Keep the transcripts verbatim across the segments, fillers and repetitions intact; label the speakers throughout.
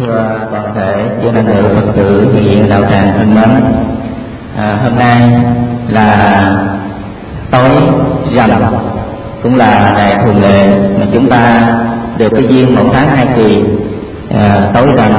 Speaker 1: Thưa toàn thể chư Tăng nữ Phật tử hiện đạo tràng thân mến, à, hôm nay là tối rằm, cũng là ngày thường lệ mà chúng ta được cái duyên một tháng hai kỳ, à, tối rằm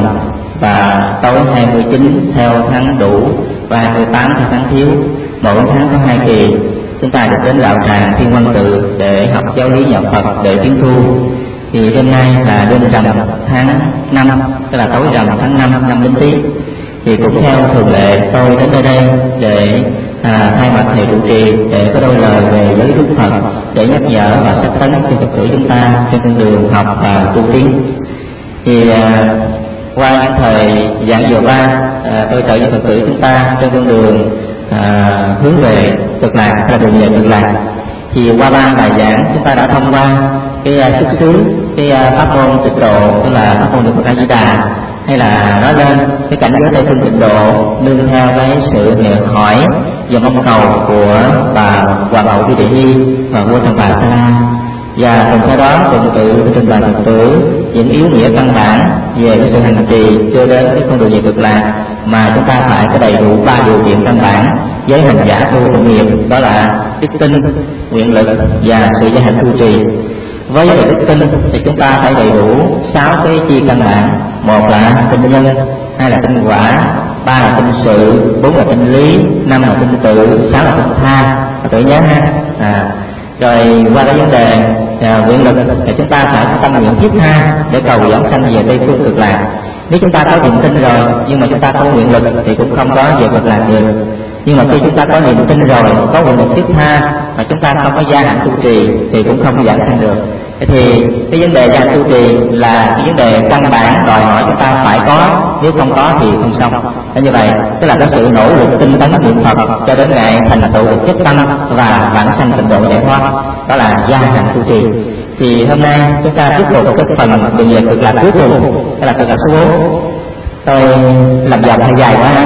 Speaker 1: và tối hai mươi chín theo tháng đủ và hai mươi tám theo tháng thiếu. Mỗi tháng có hai kỳ, chúng ta được đến đạo tràng Thiên Văn Tự để học giáo lý nhà Phật để tiến thu. Thì đêm nay là đêm rằm tháng năm, tức là tối rằm tháng năm năm Bính Tý. Thì cũng theo thường lệ, tôi đến nơi đây để à, thay mặt thầy trụ trì để có đôi lời về giới Đức Phật, để nhắc nhở và sách tấn cho Phật tử chúng ta trên con đường học và tu tiến. Thì à, qua những thời giảng vừa qua, à, tôi trợ cho Phật tử chúng ta trên con đường à, hướng về cực lạc, là đường về cực lạc. Thì qua ba bài giảng chúng ta đã thông qua cái uh, xuất xứ, cái uh, pháp môn tịnh độ, tức là pháp môn Niệm Phật A Di Đà, hay là nói lên cái cảnh giới Tây phương tịnh độ nương theo cái sự niệm hỏi và mong cầu của bà hoàng hậu Vi Tỳ Nhi và vua Thần Bà Sa La. Và cùng theo đó cùng tự trình bày Phật tử những yếu nghĩa căn bản về cái sự hành trì chưa đến cái con đường về cực lạc, mà chúng ta phải có đầy đủ ba điều kiện căn bản với hành giả tu tụng niệm, đó là đức tin, nguyện lực và sự gia hành tu trì. Với vấn đề đức tin thì chúng ta phải đầy đủ sáu cái chi căn bản: một là tin nhân, hai là tin quả, ba là tin sự, bốn là tin lý, năm là tin tự, sáu là tin tha. Tự nhớ ha. À, rồi qua cái vấn đề à, nguyện lực thì chúng ta phải có tâm nguyện thiết tha để cầu giảng sanh về Tây phương cực lạc. Nếu chúng ta có niềm tin rồi nhưng mà chúng ta không có nguyện lực thì cũng không có về cực lạc được. Nhưng mà khi chúng ta có niềm tin rồi, có nguyện lực thiết tha mà chúng ta không có gia hạnh tu trì thì cũng không giảng sanh được. Thì cái vấn đề gia hạnh tu trì là cái vấn đề căn bản đòi hỏi chúng ta phải có, nếu không có thì không xong. Thế như vậy, tức là có sự nỗ lực tinh tấn niệm Phật cho đến ngày thành tựu được chất tâm và vãng sanh tịnh độ giải thoát, đó là gia hạnh tu trì. Thì hôm nay chúng ta tiếp tục cái phần đường về cực lạc cuối cùng, đó là cực lạc số bốn. Tôi làm dòng hơi dài quá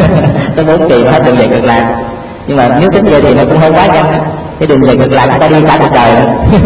Speaker 1: tới bốn kỳ hết đường về cực lạc, nhưng mà nếu tính về thì nó cũng hơi quá nhanh. Cái đường về cực lạc chúng ta đi cả cuộc đời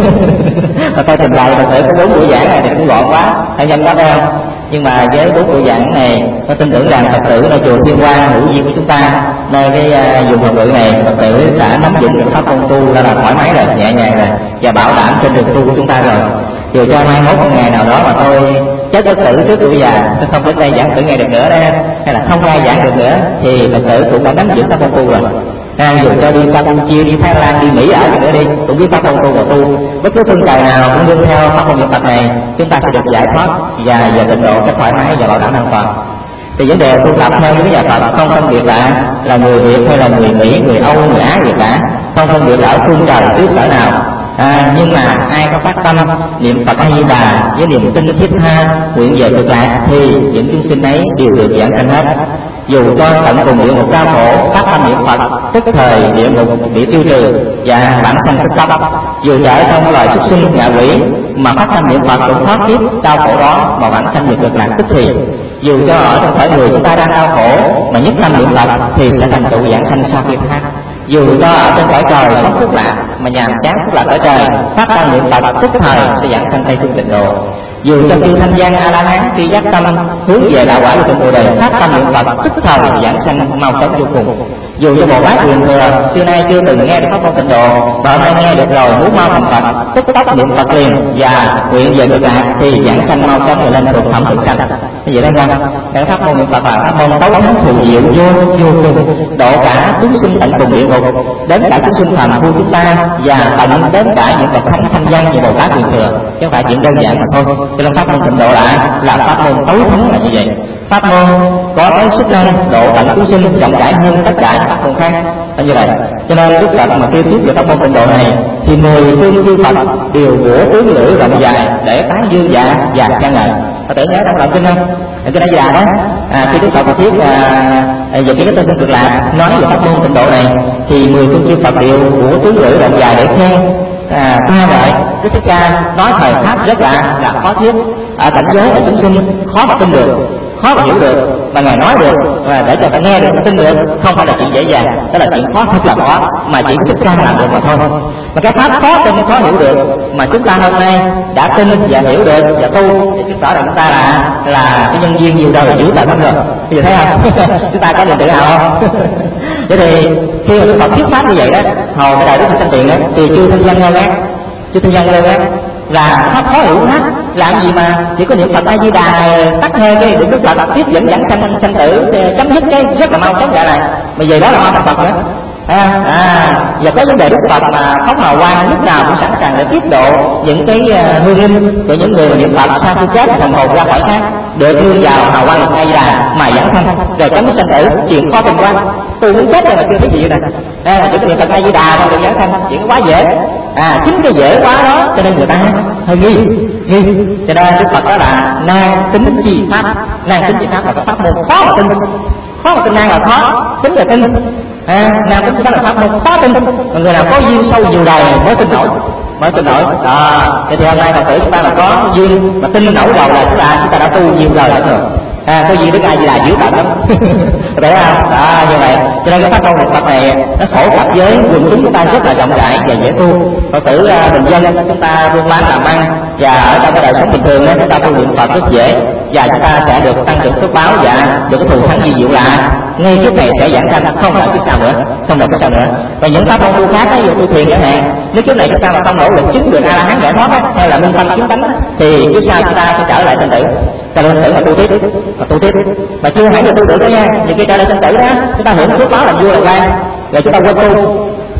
Speaker 1: mà tôi trình bày Phật tử có bốn buổi giảng này thì cũng gọn quá, phải nhanh quá phải không? Nhưng mà với bốn buổi giảng này, tôi tin tưởng rằng Phật tử nơi chùa Thiên Hoa hữu duyên của chúng ta, nơi cái uh, vùng Phật tử này, Phật tử sẽ nắm vững được pháp môn tu, đó là thoải mái rồi, nhẹ nhàng rồi, và bảo đảm trên đường tu của chúng ta rồi. Dù cho mai mốt một ngày nào đó mà tôi chết Phật tử trước tuổi già, tôi không đến đây giảng tử ngày được nữa đó, hay là không ai giảng được nữa, thì Phật tử cũng đã nắm vững pháp môn tu rồi. À, dù cho đi Campuchia, đi Thái Lan, đi Mỹ ở gì nữa đi, cũng biết pháp môn tu và tu. Bất cứ phương trời nào cũng đương theo pháp môn niệm Phật này, chúng ta sẽ được giải thoát và về tịnh độ cách thoải mái và bảo đảm an toàn. Thì vấn đề tu tập theo những nhà Phật không phân biệt là là người Việt hay là người Mỹ, người Âu, người Á gì cả, không phân biệt là ở phương trời xứ sở nào. À, nhưng mà ai có phát tâm niệm Phật A Di Đà với niềm tin thiết tha nguyện về cực lạc thì những chúng sinh ấy đều được giảng sanh hết. Dù cho tận cùng địa ngục đau khổ, phát tâm niệm Phật tức thời địa ngục bị tiêu trừ và bản sanh tức tốc. Dù ở trong loài súc sinh ngạ quỷ mà phát tâm niệm Phật cũng thoát kiếp đau khổ đó mà bản sanh về cực lạc tức thì. Dù cho ở trong cõi người chúng ta đang đau khổ mà nhất tâm niệm Phật thì sẽ thành tựu giảng sanh sau khi khác. Dù cho ở trên cõi trời sống phước lạc mà nhàm chán phước lạc cõi trời, phát tâm niệm Phật tức thời sẽ giảng sanh Tây phương tịnh độ. Dù cho chư thanh văn A La Hán khi giác tâm hướng về đạo quả của tịnh Bồ Đề, phát tâm niệm Phật tức thời giảng sanh mau chóng vô cùng. Dù cho Bồ Tát Quyền Thừa xưa nay chưa từng nghe được pháp môn tịnh độ và hôm nay nghe được rồi muốn mau thành Phật, tức tốc niệm Phật liền và nguyện về cực lạc thì giảng sanh mau chóng lên cực phẩm thực sanh. Như vậy đó không? Cái pháp môn niệm Phật là pháp môn tấu thắng thù diệu vô vô cùng, độ cả chúng sinh tận cùng địa ngục, đến cả chúng sinh phàm phu chúng ta và tận đến cả những bậc thánh thanh văn như Bồ Tát Quyền Thừa, chứ không phải chuyện đơn giản mà thôi. Cho nên pháp môn tịnh độ lại là pháp môn tấu thắng là như vậy. Pháp môn có cái sức năng độ tận chúng sinh rộng rãi hơn tất cả các pháp môn khác là như vậy. Cho nên Đức Phật mà kêu thuyết về pháp môn tịnh độ này thì mười phương chư Phật đều vỗ tướng lưỡi rộng dài để tán dương dạ và khen ngợi. Có thể nhớ trong đoạn kinh không? Đoạn kinh A Di Đà đó, à, khi Đức Phật mà thuyết à, về cái tên cực lạc nói về pháp môn tịnh độ này thì mười phương chư Phật đều vỗ tướng lưỡi rộng dài để khen. À, ca ngợi Đức Thích Ca nói thời pháp rất là là khó thuyết, ở cảnh giới của chúng sinh khó mà tin được, khó mà hiểu được, mà ngài nói được và để cho ta nghe được, tin được, không phải là chuyện dễ dàng, đó là chuyện khó, thật là khó, mà chỉ có Thích Ca làm được mà thôi. Mà cái pháp khó tin khó hiểu được mà chúng ta hôm nay đã tin và hiểu được và tu thì chứng tỏ là chúng ta là là cái nhân viên nhiều đời giữ tận lắm rồi. Bây giờ thấy không? Chúng ta có niềm tự hào không? Vậy thì khi mà Đức Phật thuyết pháp như vậy đó, hồi cái đại Đức Phật Sanh Tiền đó, thì chư thiên dân ngơ ngác, chư thiên dân ngơ ngác là pháp khó hiểu hết, làm gì mà chỉ có niệm Phật A Di Đà tắt hơi cái Đức Phật thuyết dẫn dẫn sanh sanh tử chấm dứt cái rất là mau chóng lại này, mà về đó là mau Phật nữa. À, à, và có vấn đề Đức Phật mà Pháp Hào Quang lúc nào cũng sẵn sàng để tiếp độ những cái uh, hương linh của những người mà niệm Phật sau khi chết thần hồn ra khỏi xác được đưa vào Hào Quang Lực A Di Đà mà dẫn sanh rồi chấm dứt sanh tử. Chuyện khó tin quá, tôi muốn chết rồi mà chưa thấy gì nè. À, chỉ có niệm Phật A Di Đà thôi được dẫn sanh, chuyện quá dễ. À, chính cái dễ quá đó cho nên người ta hơi nghi nghi cho nên Đức Phật đó là nan tính chi pháp. Nan tính chi pháp là cái pháp môn khó mà tin, khó mà tin. Nan là khó, tính là tin. À, nam tính đó là pháp môn khó tin, mà người nào có duyên sâu nhiều đời mới tin nổi, mới tin nổi. À, thì hôm nay Phật tử chúng ta là có duyên mà tin nổi đầu là chúng ta chúng ta đã tu nhiều đời lắm rồi. À, có gì Đức A Di Đà dữ tận lắm, thấy không? Đó, như vậy cho nên cái pháp môn niệm Phật này nó phổ cập với quần chúng chúng ta rất là rộng rãi và dễ tu. Phật tử uh, bình dân chúng ta buôn bán làm ăn và ở trong cái đời sống bình thường đó, chúng ta tu niệm Phật rất dễ và chúng ta sẽ được tăng trưởng phước báo và được cái thù thắng di diệu lạ. Ngay kiếp này sẽ giảng sanh, không đợi kiếp sau nữa, không đợi kiếp sau nữa. Và những pháp môn tu khác ví dụ tu thiền chẳng hạn, nếu kiếp này chúng ta mà không nỗ lực chứng được A La Hán giải thoát á, hay là minh tâm chứng tánh thì kiếp sau chúng ta sẽ trở lại sanh tử, trở lại sanh tử mà tu tiếp, mà tu tiếp, mà chưa hẳn là tu được đó nha. Nhiều khi trở lại sanh tử đó, chúng ta hưởng phước báo làm vua làm quan, rồi chúng ta quên tu,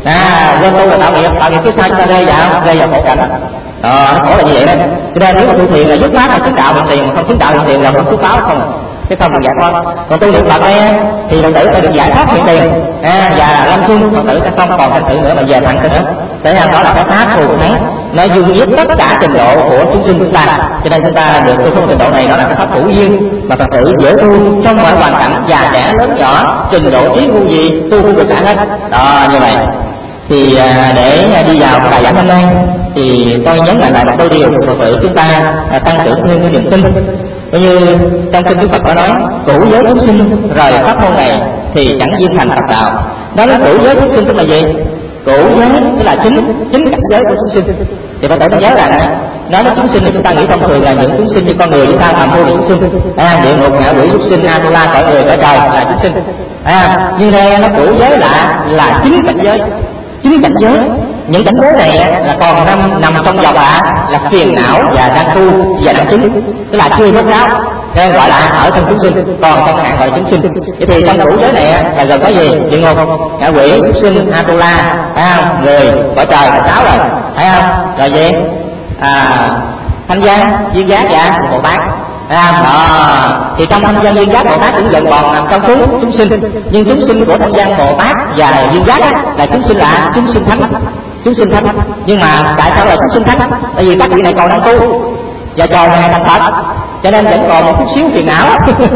Speaker 1: à quên tu là tạo nghiệp, tạo nghiệp kiếp sau chúng ta rơi vào rơi vào khổ cảnh. Ờ, nó khổ là như vậy đó. Cho nên nếu mà tu thiền là dứt khoát là chứng đạo hiện tiền, không chứng đạo hiện tiền là không phước báo không à, chứ không được giải thoát. Còn tu niệm Phật đây thì Phật tử sẽ được giải thoát hiện tiền, à, và lâm chung Phật tử sẽ không còn sanh tử nữa mà về thẳng nữa. Thế nên đó là cái pháp thù thắng, nó dung nhiếp tất cả trình độ của chúng sinh chúng ta. Cho nên chúng ta được tu không trình độ này, đó là cái pháp hữu duyên mà Phật tử dễ tu trong mọi hoàn cảnh, già trẻ lớn nhỏ, trình độ trí ngu gì tu cũng được cả hết. Đó, như vậy thì à, để đi vào cái bài giảng hôm nay thì tôi nhấn mạnh lại một đôi điều Phật tử chúng ta à, tăng trưởng thêm cái niềm tin. Coi như trong kinh Đức Phật có nói cũ giới chúng sinh rời pháp môn này thì chẳng duyên thành Phật đạo. Đó là cũ giới chúng sinh tức là gì? Cũ giới tức là chính chính cảnh giới của chúng sinh. Thì Phật tử phải nhớ rằng nói đến chúng sinh thì chúng ta nghĩ thông thường là những chúng sinh như con người chúng ta phạm phu là chúng sinh, à, địa ngục ngạ quỷ súc sinh, Atula cõi người cõi trời là chúng sinh. À, nhưng đây nó cũ giới là là chính cảnh giới, chính cảnh giới. Những cảnh giới này là còn nằm nằm trong vòng là là phiền não và đang tu và đang chứng, tức là chưa mất giáo, nên gọi là ở trong chúng sinh, còn trong hạng gọi là chúng sinh. Vậy thì trong cũ giới này là gồm cái gì? Địa ngục, ngạ quỷ, súc sinh, Atula, à, người, cõi trời là sáu rồi, thấy không? Rồi gì? À, Thanh Văn, Duyên Giác và Bồ Tát. À, đó. Thì trong Thanh Văn Duyên Giác Bồ Tát cũng vẫn còn nằm trong chúng chúng sinh, nhưng chúng sinh của Thanh Văn Bồ Tát và Duyên Giác á, là chúng sinh là chúng sinh thánh, chúng sinh thánh. Nhưng mà tại sao là chúng sinh thánh? Tại vì các vị này còn đang tu và chờ ngày thành Phật, cho nên vẫn còn một chút xíu phiền não.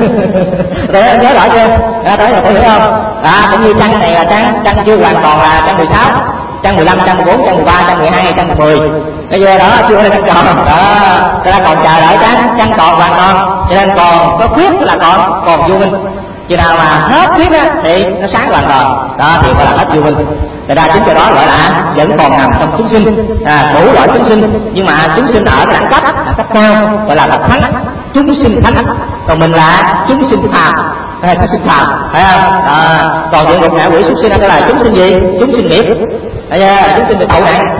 Speaker 1: Rồi anh nhớ rõ chưa? Đó, đó là tôi hiểu không? À, cũng như trăng này là trăng trăng chưa hoàn toàn là trăng mười sáu, trăng mười lăm, trăng mười bốn, trăng mười ba, trăng mười hai, trăng mười. Bây giờ đó chưa lên trăng tròn đó, cho nên còn chờ đợi trăng trăng tròn hoàn toàn, cho nên còn có khuyết là còn còn vô minh. Khi nào mà hết khuyết á thì nó sáng hoàn toàn, đó thì gọi là hết vô minh. Người ta chính cho đó gọi là vẫn còn nằm trong chúng sinh, à, đủ loại chúng sinh, nhưng mà chúng sinh ở cái đẳng cấp đẳng cấp cao gọi là bậc thánh, chúng sinh thánh. Còn mình là chúng sinh phàm, à, chúng sinh phàm, phải không? À, còn địa ngục ngạ quỷ súc sinh đó là chúng sinh gì? Chúng sinh nghiệp, thấy chưa? Chúng sinh bị tẩu nạn.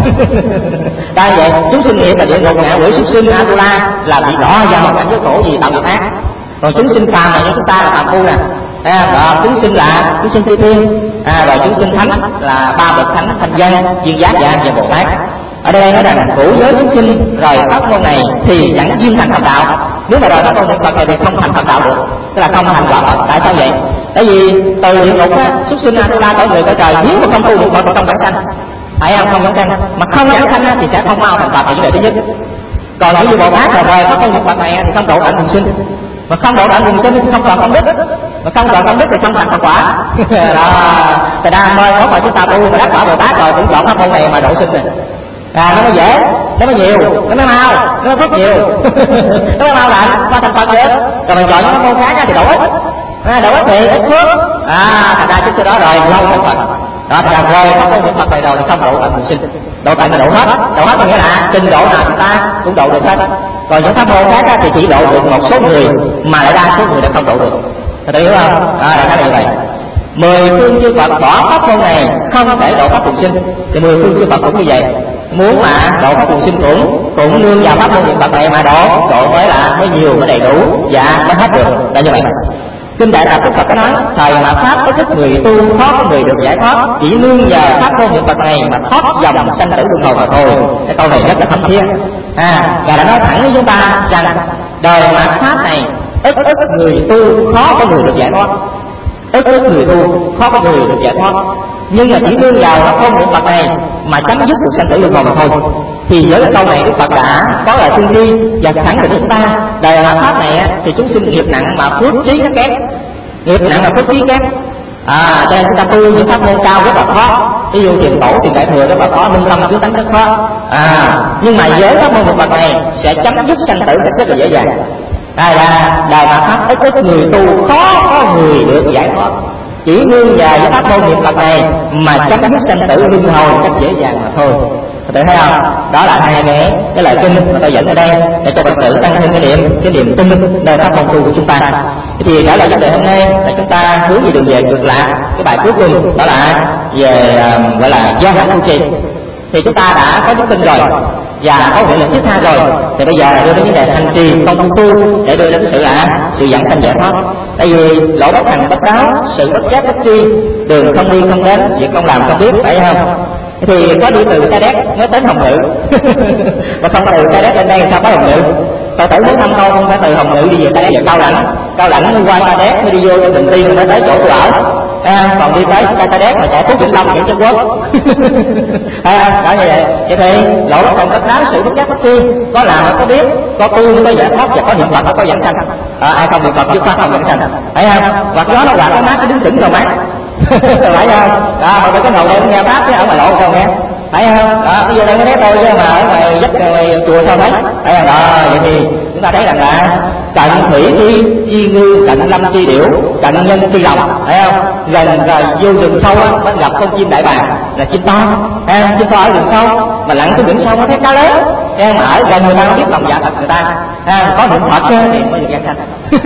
Speaker 1: Tại vậy chúng sinh nghiệp là địa ngục ngạ quỷ súc sinh, Atula là bị đỏ vào một cảnh giới khổ gì tạo nghiệp ác. Còn chúng sinh phàm là như chúng ta là phàm phu nè. À, và chúng sinh là chúng sinh phi thiên, à, rồi chúng sinh thánh là ba bậc thánh Thanh Văn, Duyên Giác và và Bồ Tát. Ở đây nói rằng cũ giới chúng sinh rời pháp môn này thì chẳng duyên thành Phật đạo. Nếu mà rời pháp môn niệm Phật này thì không thành Phật đạo được, tức là không thành quả Phật. Tại sao vậy? Tại vì từ địa ngục á, súc sinh Atula cõi người cõi trời, nếu mà không tu niệm Phật thì không giảng sanh, phải không? Không giảng sanh, mà không giảng sanh á, thì sẽ không mau thành Phật, là vấn đề thứ nhất. Còn những như Bồ Tát là rời pháp môn niệm Phật này thì không độ tận quần sinh, mà không độ tận quần sinh thì không còn công đức, mà không còn công đức thì không thành Phật quả. Đó, tại ra mời có phải chúng ta tu mà đắc quả Bồ Tát rồi cũng chọn pháp môn này mà độ sinh này. À, nó mới dễ. nó mới nhiều, nó mới mau, nó mới phước nhiều. Nó mới mau lạnh qua thành Phật được. Còn mình chọn những môn khác thì đổ ít, à, đổ ít thì ít phước. À, thành ra chúng tôi đó rồi lâu thành Phật. Đó thì là rồi các công việc Phật này rồi thì không độ tận quần sinh. Độ tận là độ hết, độ hết có nghĩa là trình độ nào chúng ta cũng độ được hết. Còn những pháp môn khác thì chỉ độ được một số người mà lại đa số người đã không độ được. Tôi hiểu không? À, đại khái là như vậy. Mười phương chư Phật bỏ pháp môn này không thể độ pháp quần sinh, thì mười phương chư Phật cũng như vậy. Muốn mà độ pháp quần sinh cũng cũng nương vào pháp môn niệm Phật này mà độ, độ mới là mới nhiều, mới đầy đủ, dạ mới hết được. Là như vậy. Kinh Đại Tập Đức Phật có nói, thời mà pháp có thức người tu khó có người được giải thoát, chỉ nương nhờ pháp môn niệm Phật này mà thoát dòng sanh tử luân hồi mà thôi. Cái câu này rất là thâm thiêng. À, và đã nói thẳng với chúng ta rằng đời mà pháp này ít ít người tu khó có người được giải thoát, ít ít người tu khó có người được giải thoát, nhưng mà chỉ nương vào pháp môn niệm Phật này mà chấm dứt được sanh tử luân hồi mà thôi. Thì với cái câu này Đức Phật đã có lời thương thi và khẳng định chúng ta đời mà pháp này thì chúng sinh nghiệp nặng mà phước trí nó kém, nghiệp nặng mà phước trí kém. À, cho nên chúng ta tu những pháp môn cao rất là khó, ví dụ thiền tổ, thiền đại thừa rất là khó, minh tâm kiến tánh rất khó. À, nhưng mà với pháp môn niệm Phật này sẽ chấm dứt sanh tử rất là dễ dàng. Đây là đời mà pháp ít ít người tu khó có người được giải thoát, chỉ nương vào những pháp môn niệm Phật này mà chấm dứt sanh tử luân hồi rất dễ dàng mà thôi. Các thấy không? Đó là hai cái cái lời kinh mà tôi dẫn ở đây để cho Phật tử tăng thêm cái niệm cái niềm tin nơi pháp môn tu của chúng ta. Thì trả lời vấn đề hôm nay là chúng ta hướng về đường về ngược lại. Cái bài cuối cùng đó là về uh, gọi là do hạnh tu trì. Thì chúng ta đã có đức tin rồi và có nguyện lực thiết tha rồi, thì bây giờ đưa đến vấn đề thành trì công tu để đưa đến sự là sự dẫn sanh giải thoát. Tại vì lỗ bất thành bất đáo, sự bất giác bất tri, đường không đi không đến, việc không làm không biết, phải không? Thì có đi từ Sa Đéc mới đến Hồng Ngự và không từ Sa Đéc lên đây sao có Hồng Ngự. Phật tử muốn thăm con không phải từ Hồng Ngự đi về Sa Đéc, về Cao Lãnh, Cao Lãnh mới qua Sa Đéc mới đi vô trong Bình Tiên mới tới chỗ tôi ở. À, còn đi tới Sa Đéc mà chạy Phú Vĩnh Long những chân quốc. À, đó như vậy. Vậy thì lỗ bất thành bất đáo, sự bất giác bất tri, có làm mà có biết, có tu mới có giải thoát và có niệm Phật có dẫn sanh. À, ai không niệm Phật dứt khoát không dẫn sanh, thấy không? Hoặc gió nó quạt nó mát nó đứng sững rồi mát. Phải không? Đó, mà cái ngồi đây nghe pháp chứ ở ngoài lộ sao nghe, phải không? Đó, bây giờ đây mới thấy tôi chứ mà ở ngoài dắt ngoài chùa sao thấy, phải không? Đó, vậy thì chúng ta thấy rằng là cận thủy thi chi ngư, cận lâm chi điểu, cận nhân chi lòng, phải không? Gần rồi vô rừng sâu á mới gặp con chim đại bàng là chim to, em chim to ở rừng sâu mà lặn xuống biển sâu mới thấy cá lớn, em mà ở gần người ta không biết lòng dạ thật người ta. À, có niệm Phật thì mới được giảng sanh.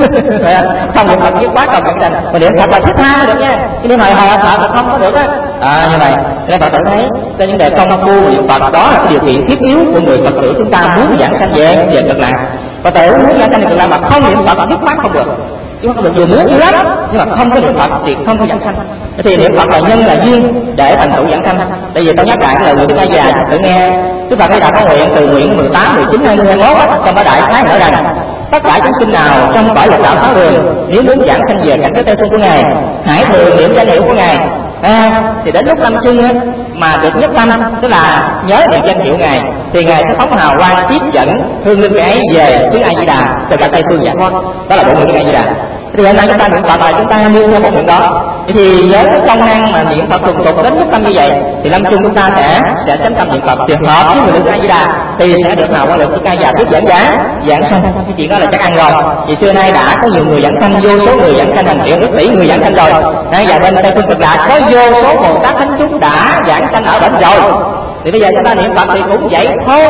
Speaker 1: Không niệm Phật dứt quá còn giảng sanh, mà niệm Phật là thiết tha được nha, chứ nếu mà hờ Phật là không có được á. À, như vậy nên Phật tử thấy cái vấn đề công phu niệm Phật đó là cái điều kiện thiết yếu của người Phật tử chúng ta muốn giảng sanh về về cực lạc. Phật tử muốn giảng sanh về cực lạc mà không niệm Phật dứt khoát không được, chứ không được, dù muốn dữ lắm nhưng mà không có niệm Phật thì không có giảng sanh. Thì niệm Phật là nhân là duyên để thành tựu giảng sanh. Tại vì tôi nhắc lại cái lời người Đức A Di Đà tự nghe Đức Phật đã có nguyện từ nguyện mười tám, mười chín, hai mươi, hai mươi mốt trong cái đại khái nói rằng tất cả chúng sinh nào trong cõi lục đạo sáu đường nếu muốn giảng sanh về cảnh giới Tây Phương của Ngài, hãy thường niệm danh hiệu của Ngài. À, thì đến lúc lâm chung á, mà được nhất tâm, tức là nhớ niệm danh hiệu Ngài, thì Ngài sẽ phóng hào quang tiếp dẫn hương linh ấy về với A Di Đà từ cả Tây Phương giải thoát. Đó là bộ nguyện của A Di Đà. Thì hiện nay chúng ta niệm Phật là chúng ta nương theo bộ nguyện đó. Thì với cái công năng mà niệm Phật thuần thục đến nhất tâm như vậy, thì lâm chung chúng ta sẽ sẽ chánh tâm niệm Phật tuyệt hợp với người A Di Đà, thì sẽ được hào quang lực của A Di Đà tiếp dẫn giá giảng sanh. Cái chuyện đó là chắc ăn rồi. Vì xưa nay đã có nhiều người giảng sanh, vô số người giảng sanh, hàng triệu ước tỷ người giảng sanh rồi. Nay và bên Tây Phương Cực Lạc có vô số Bồ Tát thánh chúng đã giảng sanh ở bệnh rồi. Thì bây giờ chúng ta niệm Phật thì cũng vậy thôi.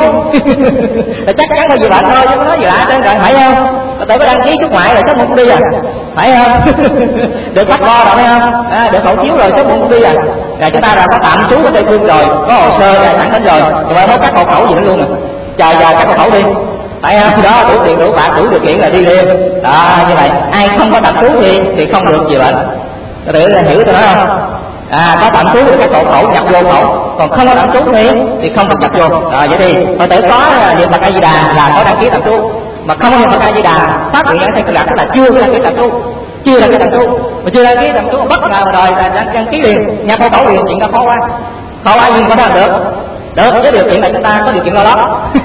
Speaker 1: Là chắc chắn là gì bạn thôi chứ không nói gì lạ trơn rồi, phải không? Phật tử có đăng ký xuất ngoại rồi sớm muộn cũng đi à, phải không? Được bắt bo rồi phải không? À, được hộ chiếu rồi sớm muộn cũng đi à. Rồi chúng ta đã có tạm trú ở Tây Phương rồi, có hồ sơ đã sẵn đến rồi, rồi mai mốt các hộ khẩu gì nữa luôn à. Chờ giờ các hộ khẩu đi, phải không? Đó, đủ tiền đủ bạc đủ điều kiện là đi liền. Đó, như vậy ai không có tạm trú thì thì không được gì bệnh. Phật tử là hiểu tôi nói không? À, có tạm trú thì các hộ khẩu nhập vô khẩu, còn không có tạm trú thì thì không được nhập vô. Rồi vậy thì Phật tử có niệm Phật A Di Đà là có đăng ký tạm trú, mà không có niệm Phật A Di Đà phát nguyện giảng sanh cực lạc tức là chưa đăng ký tạm trú, chưa đăng ký tạm trú, mà chưa đăng ký tạm trú bất ngờ rồi là đăng, đăng ký liền, nhập hộ khẩu liền, chuyện đó khó quá, khó quá nhưng có thể làm được. Được, với điều kiện là chúng ta có điều kiện lo lót.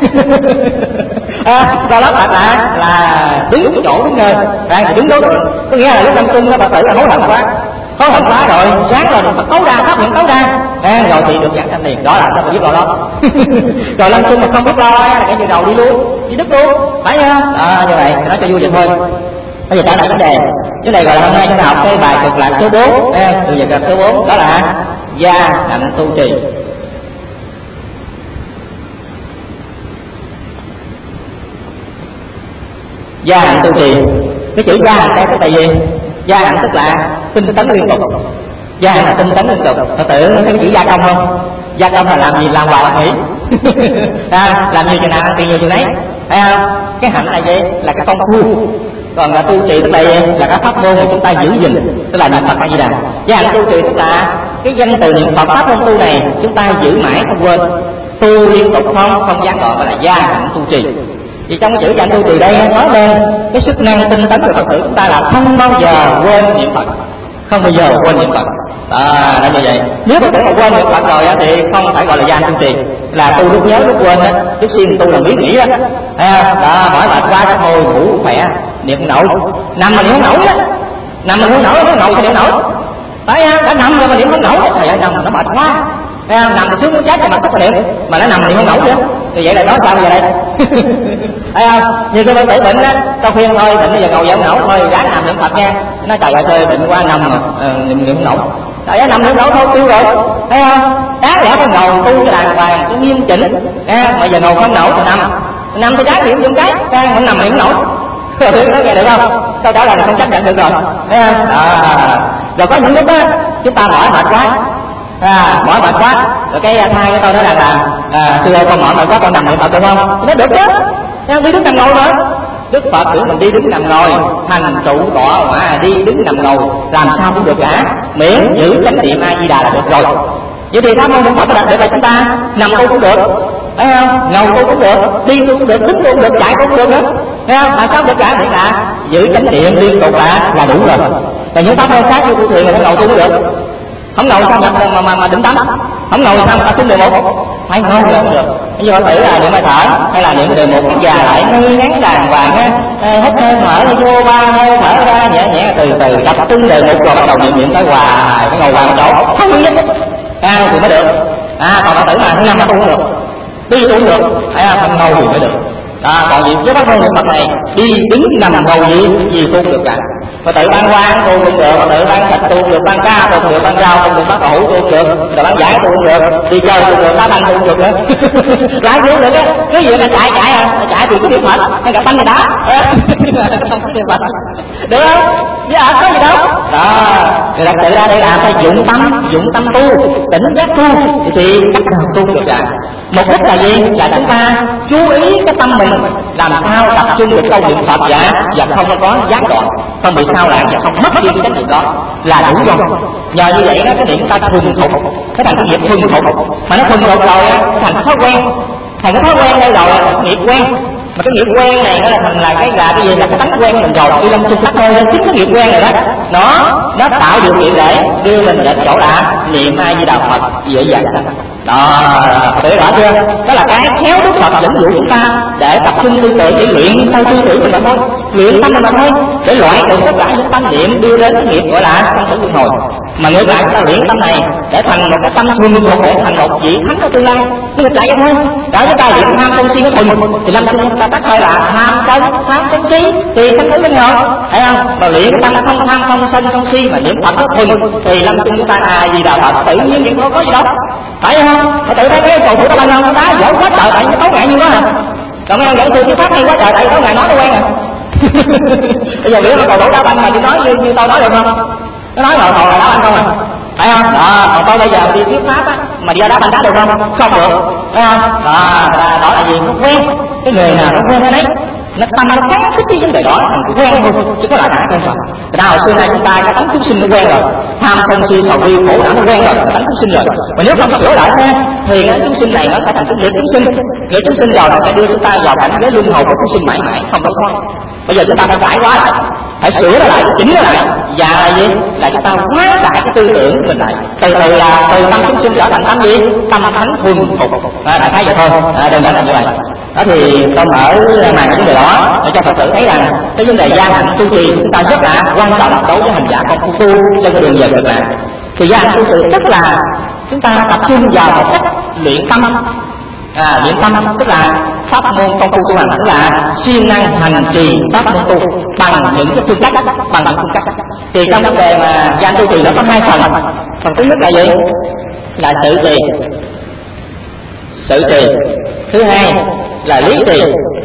Speaker 1: À, lo lót là là là đứng cái chỗ đúng nơi, đang đứng đối tượng, có nghĩa là lúc lâm chung nó Phật tử là hối hận quá. hối hận quá rồi sáng rồi niệm Phật tối đa, phát nguyện tối đa, à, rồi thì được giảng sanh liền. Đó là nó biết lo đó. Rồi lâm chung mà không biết lo là cái như đầu đi luôn, đi đứt luôn, phải không? À, như vậy nói cho vui vậy thôi. Bây giờ trả lời vấn đề, vấn đề gọi là hôm nay chúng ta học cái bài cực lạc số bốn, từ giờ cực lạc số bốn đó là gia hạnh tu trì. Gia hạnh tu trì, cái chữ gia hạnh đây tức là gì? Gia hạnh tức là tinh tấn liên tục. Gia hạnh là tinh tấn liên tục. Phật tử thấy cái chữ gia công không? Gia công là làm gì làm hoài không nghĩ. À, làm nhiều chừng nào tiền nhiều chừng đấy, thấy không? Cái hạnh là gì? Là cái công phu. Còn là tu trì tức là gì? Là cái pháp môn mà chúng ta giữ gìn, tức là niệm Phật hay gì nào. Gia hạnh tu trì tức là cái danh từ niệm Phật pháp môn tu này chúng ta giữ mãi không quên, tu liên tục không không gián đoạn, gọi là gia hạnh tu trì. Vì trong cái chữ gia hạnh tu trì đây nói lên cái sức năng tinh tấn của Phật tử chúng ta là không bao giờ quên niệm Phật, không bao giờ quên niệm Phật. À, là như vậy. Nếu Phật tử mà quên niệm Phật rồi thì không phải gọi là gia hạnh tu trì, là tu lúc nhớ lúc quên đó, lúc xuyên tu làm biến nghĩ đó. Thấy không? Đó, hỏi mệt quá đó thôi ngủ khỏe, niệm không nổi, nằm mà niệm không nổi đó, nằm mà niệm không nổi, nó ngồi thì niệm nổi, phải không? Đã nằm rồi mà niệm không nổi, thầy ơi nằm nó mệt quá, thấy không? Nằm thì xuống muốn chết thì mà sức mà niệm, mà nó nằm mà niệm không nổi nữa, thì vậy là nói sao bây giờ đây? Thấy không? Như cái Phật tử bệnh đó, tao khuyên thôi bệnh bây giờ ngồi dậy không nổi, thôi ráng nằm niệm Phật nha. Nó trời ơi thôi bệnh quá nằm mà à, niệm niệm không nổi, trời ơi nằm niệm nổi thôi tiêu rồi, thấy không? Đáng lẽ phải ngồi tu cho đàng hoàng, cho nghiêm chỉnh, à, mà giờ ngồi không nổi thì nằm, nằm thì ráng niệm chung cái, cái không nằm niệm không nổi. Rồi thưa nói nghe được không? Câu trả lời là không chấp nhận được rồi, thấy không? À, rồi có những lúc đó chúng ta mỏi mệt quá, à, mỏi mệt quá, rồi cái thay cái câu đó là là à, xưa con mỏi mệt quá con nằm niệm Phật được không? Nó được chứ, em đi đứng nằm ngồi nữa. Đức Phật tưởng mình đi đứng nằm ngồi thành trụ tọa mà đi đứng nằm ngồi làm sao cũng được cả, miễn giữ chánh niệm A Di Đà là được rồi. Vậy thì pháp môn niệm Phật là được là chúng ta nằm tu cũng được, thấy không? Ngồi tu cũng được, đi tu cũng được, đứng tu cũng được, chạy tu cũng được nữa, thấy không? Làm sao được cả, miễn là giữ chánh niệm liên tục là là đủ rồi. Còn những pháp môn khác như tu thiền là phải ngồi tu cũng được, không ngồi sao mà mà mà, mà định tắm, không ngồi sao mà ta tính đề một, phải ngồi là không được. Ví dụ thử là niệm hơi thở hay là niệm đề một cái già lại ngay ngắn đàng hoàng á, hít hơi thở vô ba hơi thở ra nhẹ nhẹ từ từ tập trung đề một rồi bắt đầu niệm niệm tới hoài, phải ngồi hoài một chỗ không được nhất cao thì mới được. À còn Phật tử mà năm cũng được, đi cũng được, phải không? Ngồi thì mới được. Đó, còn gì với pháp môn niệm Phật này đi đứng nằm ngồi gì gì tu được cả. Phật tử ban hoa tu cũng được, Phật tử ban thịt tu cũng được, ban ca tu cũng được, ban rau tu cũng được, ban củ tu cũng được, rồi ban giải tu cũng được, đi chơi tu cũng được, đá banh tu cũng được nữa. Lại cũng được á, cái gì là chạy chạy à, chạy thì cứ niệm Phật, hay gặp banh thì đá, không có niệm Phật, được không? Dạ có gì đâu. Đó, người đặt tự ra đây là phải dụng tâm, dụng tâm tu, tỉnh giác tu thì cách nào tu được cả. Mục đích là gì? Là chúng ta chú ý cái tâm mình làm sao tập trung được câu niệm Phật giả và không có gián đoạn, không bị sao lãng và không mất đi cái niệm đó là đủ rồi. Nhờ như vậy đó cái niệm ta thuần thục, cái thành cái nghiệp thuần thục, mà nó thuần thục rồi á, thành thói quen, thành cái thói quen đây rồi, cái nghiệp quen. Mà cái nghiệp quen này nó là thành là cái là cái gì, là cái tánh quen mình rồi, đi lâm chung tắc thôi, chính cái nghiệp quen này đó, nó nó tạo điều kiện để đưa mình đến chỗ là niệm A Di Đà Phật dễ dàng sanh. Đó, hiểu rõ chưa? Đó là cái khéo Đức Phật dẫn dụ chúng ta để tập trung tư tưởng, để luyện theo tư tưởng mình mà thôi, luyện tâm mình mà thôi, để loại trừ tất cả những tâm niệm đưa đến cái nghiệp gọi là sanh tử luân hồi. Mà ngược lại chúng ta luyện tâm này để thành một cái tâm thuần thuộc, để thành một vị thánh của tương lai. Nó ngược lại vậy thôi. Đó chúng ta luyện tham sân si nó thuần thì lâm chung chúng ta tắt hơi là tham sân tham sân si thì sanh tử luân hồi, thấy không? Mà luyện tâm không tham không sân không si mà niệm Phật nó thuần thì lâm chung chúng ta A Di Đà Phật tự nhiên vậy thôi, có gì đâu, phải không? Phải tự thấy cái cầu thủ đá banh không, đá giỏi quá trời tại nó tối ngại như quá à. Còn mấy ông dẫn sư cái pháp hay quá trời tại tối ngại nói nó quen à. Bây giờ biểu mà cầu thủ đá banh mà tôi nói như, như tôi nói được không? Nó nói rồi còn là đá banh không à, phải không? Đó, còn tôi bây giờ đi thuyết pháp á mà đi ra đá banh đá được không? Không được, phải không? Đó, đó, đó là gì? Nó quen, cái người nào nó quen cái đấy, nó tâm nó kháng thích cái vấn đề đó thành quen thôi, chứ có là đã quen rồi. Cái nào xưa nay chúng ta cái tánh chúng sinh nó quen rồi, tham sân si sầu bi khổ não nó quen rồi, cái tánh chúng sinh rồi. Mà nếu không sửa lại ha, thì cái chúng sinh này nó sẽ thành cái nghiệp chúng sinh, nghiệp chúng sinh rồi nó sẽ đưa chúng ta vào cảnh giới luân hồi của chúng sinh mãi mãi không có thoát. Bây giờ chúng ta phải cải quá lại, phải sửa nó lại, chỉnh nó lại, và là gì? Là chúng ta hóa giải cái tư tưởng của mình lại, từ từ là từ tâm chúng sinh trở thành tâm gì? Tâm thánh thuần phục. À, đại khái vậy thôi, à, đơn giản là như vậy. Đó thì tôi mở màn cái vấn đề đó để cho Phật tử thấy rằng cái vấn đề gia hạnh tu trì chúng ta rất là quan trọng đối với hành giả công phu tu trên cái đường về cực lạc. Thì gia hạnh tu trì tức là chúng ta tập trung vào một cách luyện tâm, à, luyện tâm tức là pháp môn công phu tu hành, tức là siêng năng hành trì pháp môn tu bằng những cái phương cách, bằng những phương cách. Thì trong vấn đề mà gia hạnh tu trì nó có hai phần. Phần thứ nhất là gì? Là sự trì, sự trì. Thứ hai là lý trì.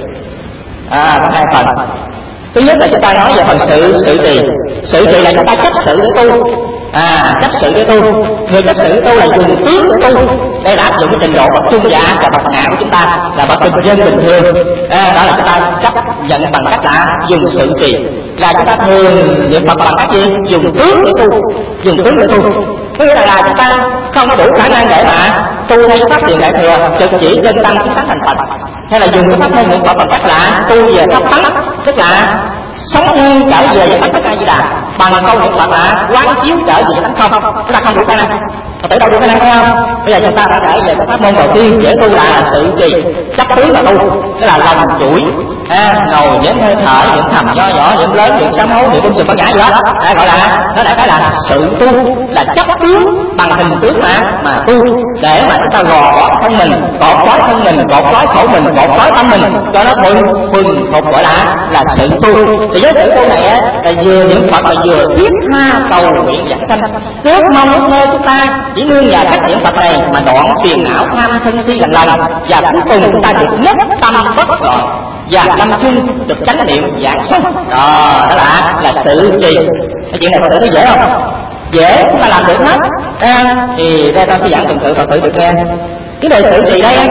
Speaker 1: À, có hai phần. Thứ nhất là chúng ta nói về phần sự sự trì. Sự trì là chúng ta chấp sự để tu. À, chấp sự để tu. Người chấp sự để tu là dùng tướng để tu. Đây là áp dụng cái trình độ bậc trung giả và bậc hạ của chúng ta, là bậc bình dân bình thường. À, đó là chúng ta chấp nhận bằng cách là dùng sự trì. Là chúng ta thường niệm Phật bằng cách gì? Dùng tướng để tu. Dùng tướng để tu. Có nghĩa là chúng ta không có đủ khả năng để mà tu theo pháp thiền đại thừa trực chỉ chân tâm chứng tánh thành Phật, hay là dùng cái pháp môn niệm Phật bằng cách là tu về pháp tánh, tức là sống như trở về với tánh A Di Đà bằng câu niệm Phật là quán chiếu trở về với tánh không. Chúng ta không đủ khả năng. Phật tử đâu đủ khả năng, thấy không? Bây giờ chúng ta đã trở về cái pháp môn đầu tiên dễ tu là sự trì, chấp tướng là tu, tức là lần chuỗi, à, ngồi nhẫn hơi thở, niệm thầm nho nhỏ, niệm lớn, niệm sám hối, niệm cung sừng bát nhã gì đó, à, gọi là nó đại khái là sự tu, là chấp tướng bằng hình tướng mà mà tu để mà chúng ta gò bó thân mình, gọt gói thân mình, gọt gói khẩu mình, gọt gói tâm mình cho nó thuần thuần phục, gọi là là sự tu. Thì với sự tu này á là vừa niệm Phật mà vừa thiết tha cầu nguyện vãng sanh, ước mong ước mơ chúng ta chỉ nương vào cách niệm Phật này mà đoạn phiền não tham sân si lần lần, và cuối cùng chúng ta được nhất tâm bất loạn và lâm chung được chánh niệm vãng sanh. Đó, đó là là sự trì. Cái chuyện này Phật tử thấy dễ không? Dễ, chúng ta làm được hết. À, thì đây ta sẽ giảng từng tự Phật tử được nghe. Cái đời sự trì đây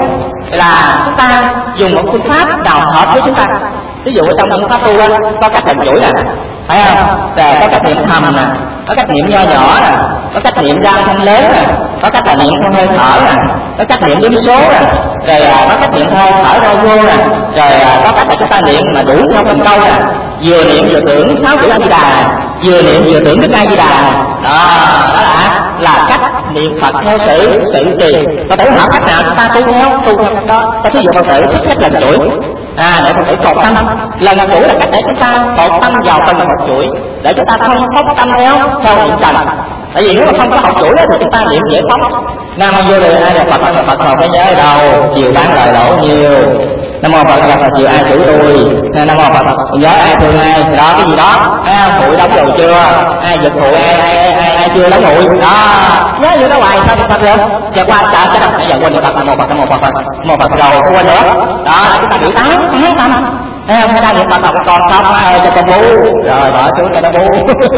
Speaker 1: là chúng ta dùng một phương pháp nào hợp với chúng ta. Ví dụ trong phương pháp tu đó, có cách hình chuỗi nè, phải không? Rồi có cách niệm thầm nè, có cách niệm nho nhỏ nè, có cách niệm ra thanh lớn nè, có cách là niệm theo hơi thở nè, có cách niệm đếm số nè, rồi à, có cách niệm hơi thở ra vô nè, rồi à, có cách là chúng ta niệm mà đủ theo từng câu nè, vừa niệm vừa tưởng sáu chữ A Di Đà, vừa niệm vừa tưởng Đức A Di Đà. Đó, đó là là cách niệm Phật theo sự sự trì. Phật tử hỏi cách nào chúng ta tu theo, tu theo cách đó. Ta ví dụ Phật tử thích cách lần chuỗi, à, để Phật tử cột tâm. Lần chuỗi là cách để chúng ta cột tâm vào từng một chuỗi, để chúng ta không phóng tâm theo theo niệm trần. Tại vì nếu mà không có học chuỗi thì chúng ta niệm dễ phóng. Nam mô vô lượng ai là Phật, ai là Phật nào cái nhớ đầu, chiều bán lời lỗ nhiều. Nam mô Phật là chiều ai chửi tôi, Nam mô Phật nhớ ai thương ai, đó cái gì đó, à, hụi đóng rồi chưa, ai giật hụi ai ai ai, ai, ai chưa đóng hụi, đó nhớ như đó hoài sao Phật được. Giờ qua chợ cái đọc giờ quên Phật, Nam mô Phật, Nam mô Phật, Nam mô Phật rồi có quên nữa. Đó chúng ta bị tán tán tâm. Thấy không? Hay đang niệm Phật học con không ơi cho con bu, rồi bỏ xuống cho nó bu,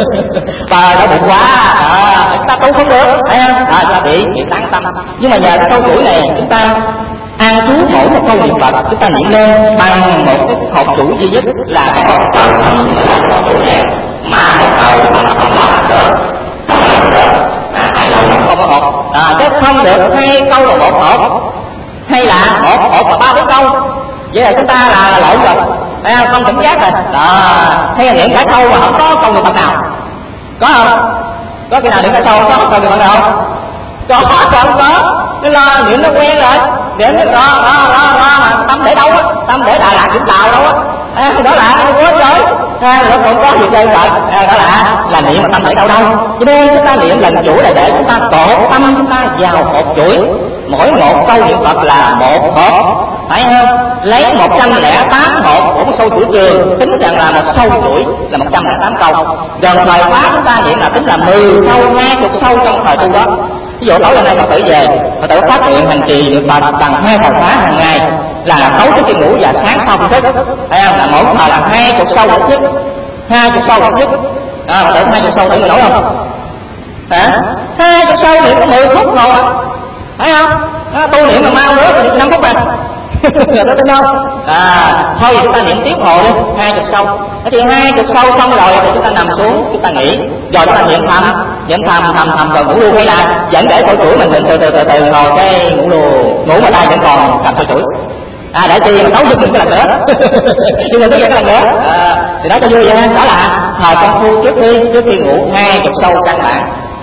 Speaker 1: trời nó bụng quá, à, chúng ta tu không được, thấy không? À, chúng ta bị bị tán tâm. Nhưng mà nhờ cái câu chuỗi này chúng ta an trú mỗi một câu niệm Phật chúng ta niệm lên bằng một cái hộp chuỗi duy nhất là cái hộp câu không là con chuỗi này, mà một câu mà không làm được, không làm được, à, hai câu không có hộp, à, chứ không được hai câu là một hộp, hay là một hộp và ba bốn câu. Vậy là chúng ta là, là lộn rồi, thấy không? Không cảnh giác rồi. Đó, hay là niệm cả câu mà không có câu niệm Phật nào, có không? Có cái nào niệm cả câu không có câu niệm Phật nào không? Có, không có. Cái lo niệm nó quen rồi, niệm nó lo lo lo lo mà tâm để đâu á, tâm để Đà Lạt Vũng Tàu đâu á, à, đó là nó quên rồi, à, nó không có gì chơi rồi, à, đó là là niệm mà tâm để đâu đâu. Cho nên chúng ta niệm lần chuỗi là để chúng ta cột tâm chúng ta vào một chuỗi, mỗi một câu niệm Phật là một hộp, phải không? Lấy một trăm lẻ tám hộp của một sâu chuỗi trường, tính rằng là một sâu chuỗi là một trăm lẻ tám câu. Gần thời khóa chúng ta niệm là tính là mười sâu, hai chục sâu trong thời tu đó. Ví dụ tối hôm nay Phật tử về, Phật tử phát nguyện hành trì niệm Phật bằng hai thời khóa hàng ngày, là tối trước khi ngủ và sáng sau khi thức, thấy không? Là mỗi thời là hai chục sâu ít nhất, hai chục sâu ít nhất. À, Phật tử hai chục sâu thử người nổi không? Hả? Hai chục sâu niệm có mười phút rồi, thấy không? À, tu niệm mà mau nữa thì năm phút mà. Rồi tôi tin không? À, thôi chúng ta niệm tiếp hồi đi, hai chục sâu. Thế thì hai chục sâu xong rồi thì chúng ta nằm xuống, chúng ta nghỉ, rồi chúng ta niệm thầm, niệm thầm thầm thầm rồi ngủ luôn, hay là vẫn để câu chuỗi mình niệm từ từ từ từ rồi cái ngủ luôn, ngủ mà tay vẫn còn cầm câu chuỗi. À, để chi mà tấu giật mình cái lần nữa, nhưng mà cái cái lần nữa, à, thì nói cho vui vậy ha. Đó là thời công phu trước khi trước khi ngủ hai chục sâu căn bản.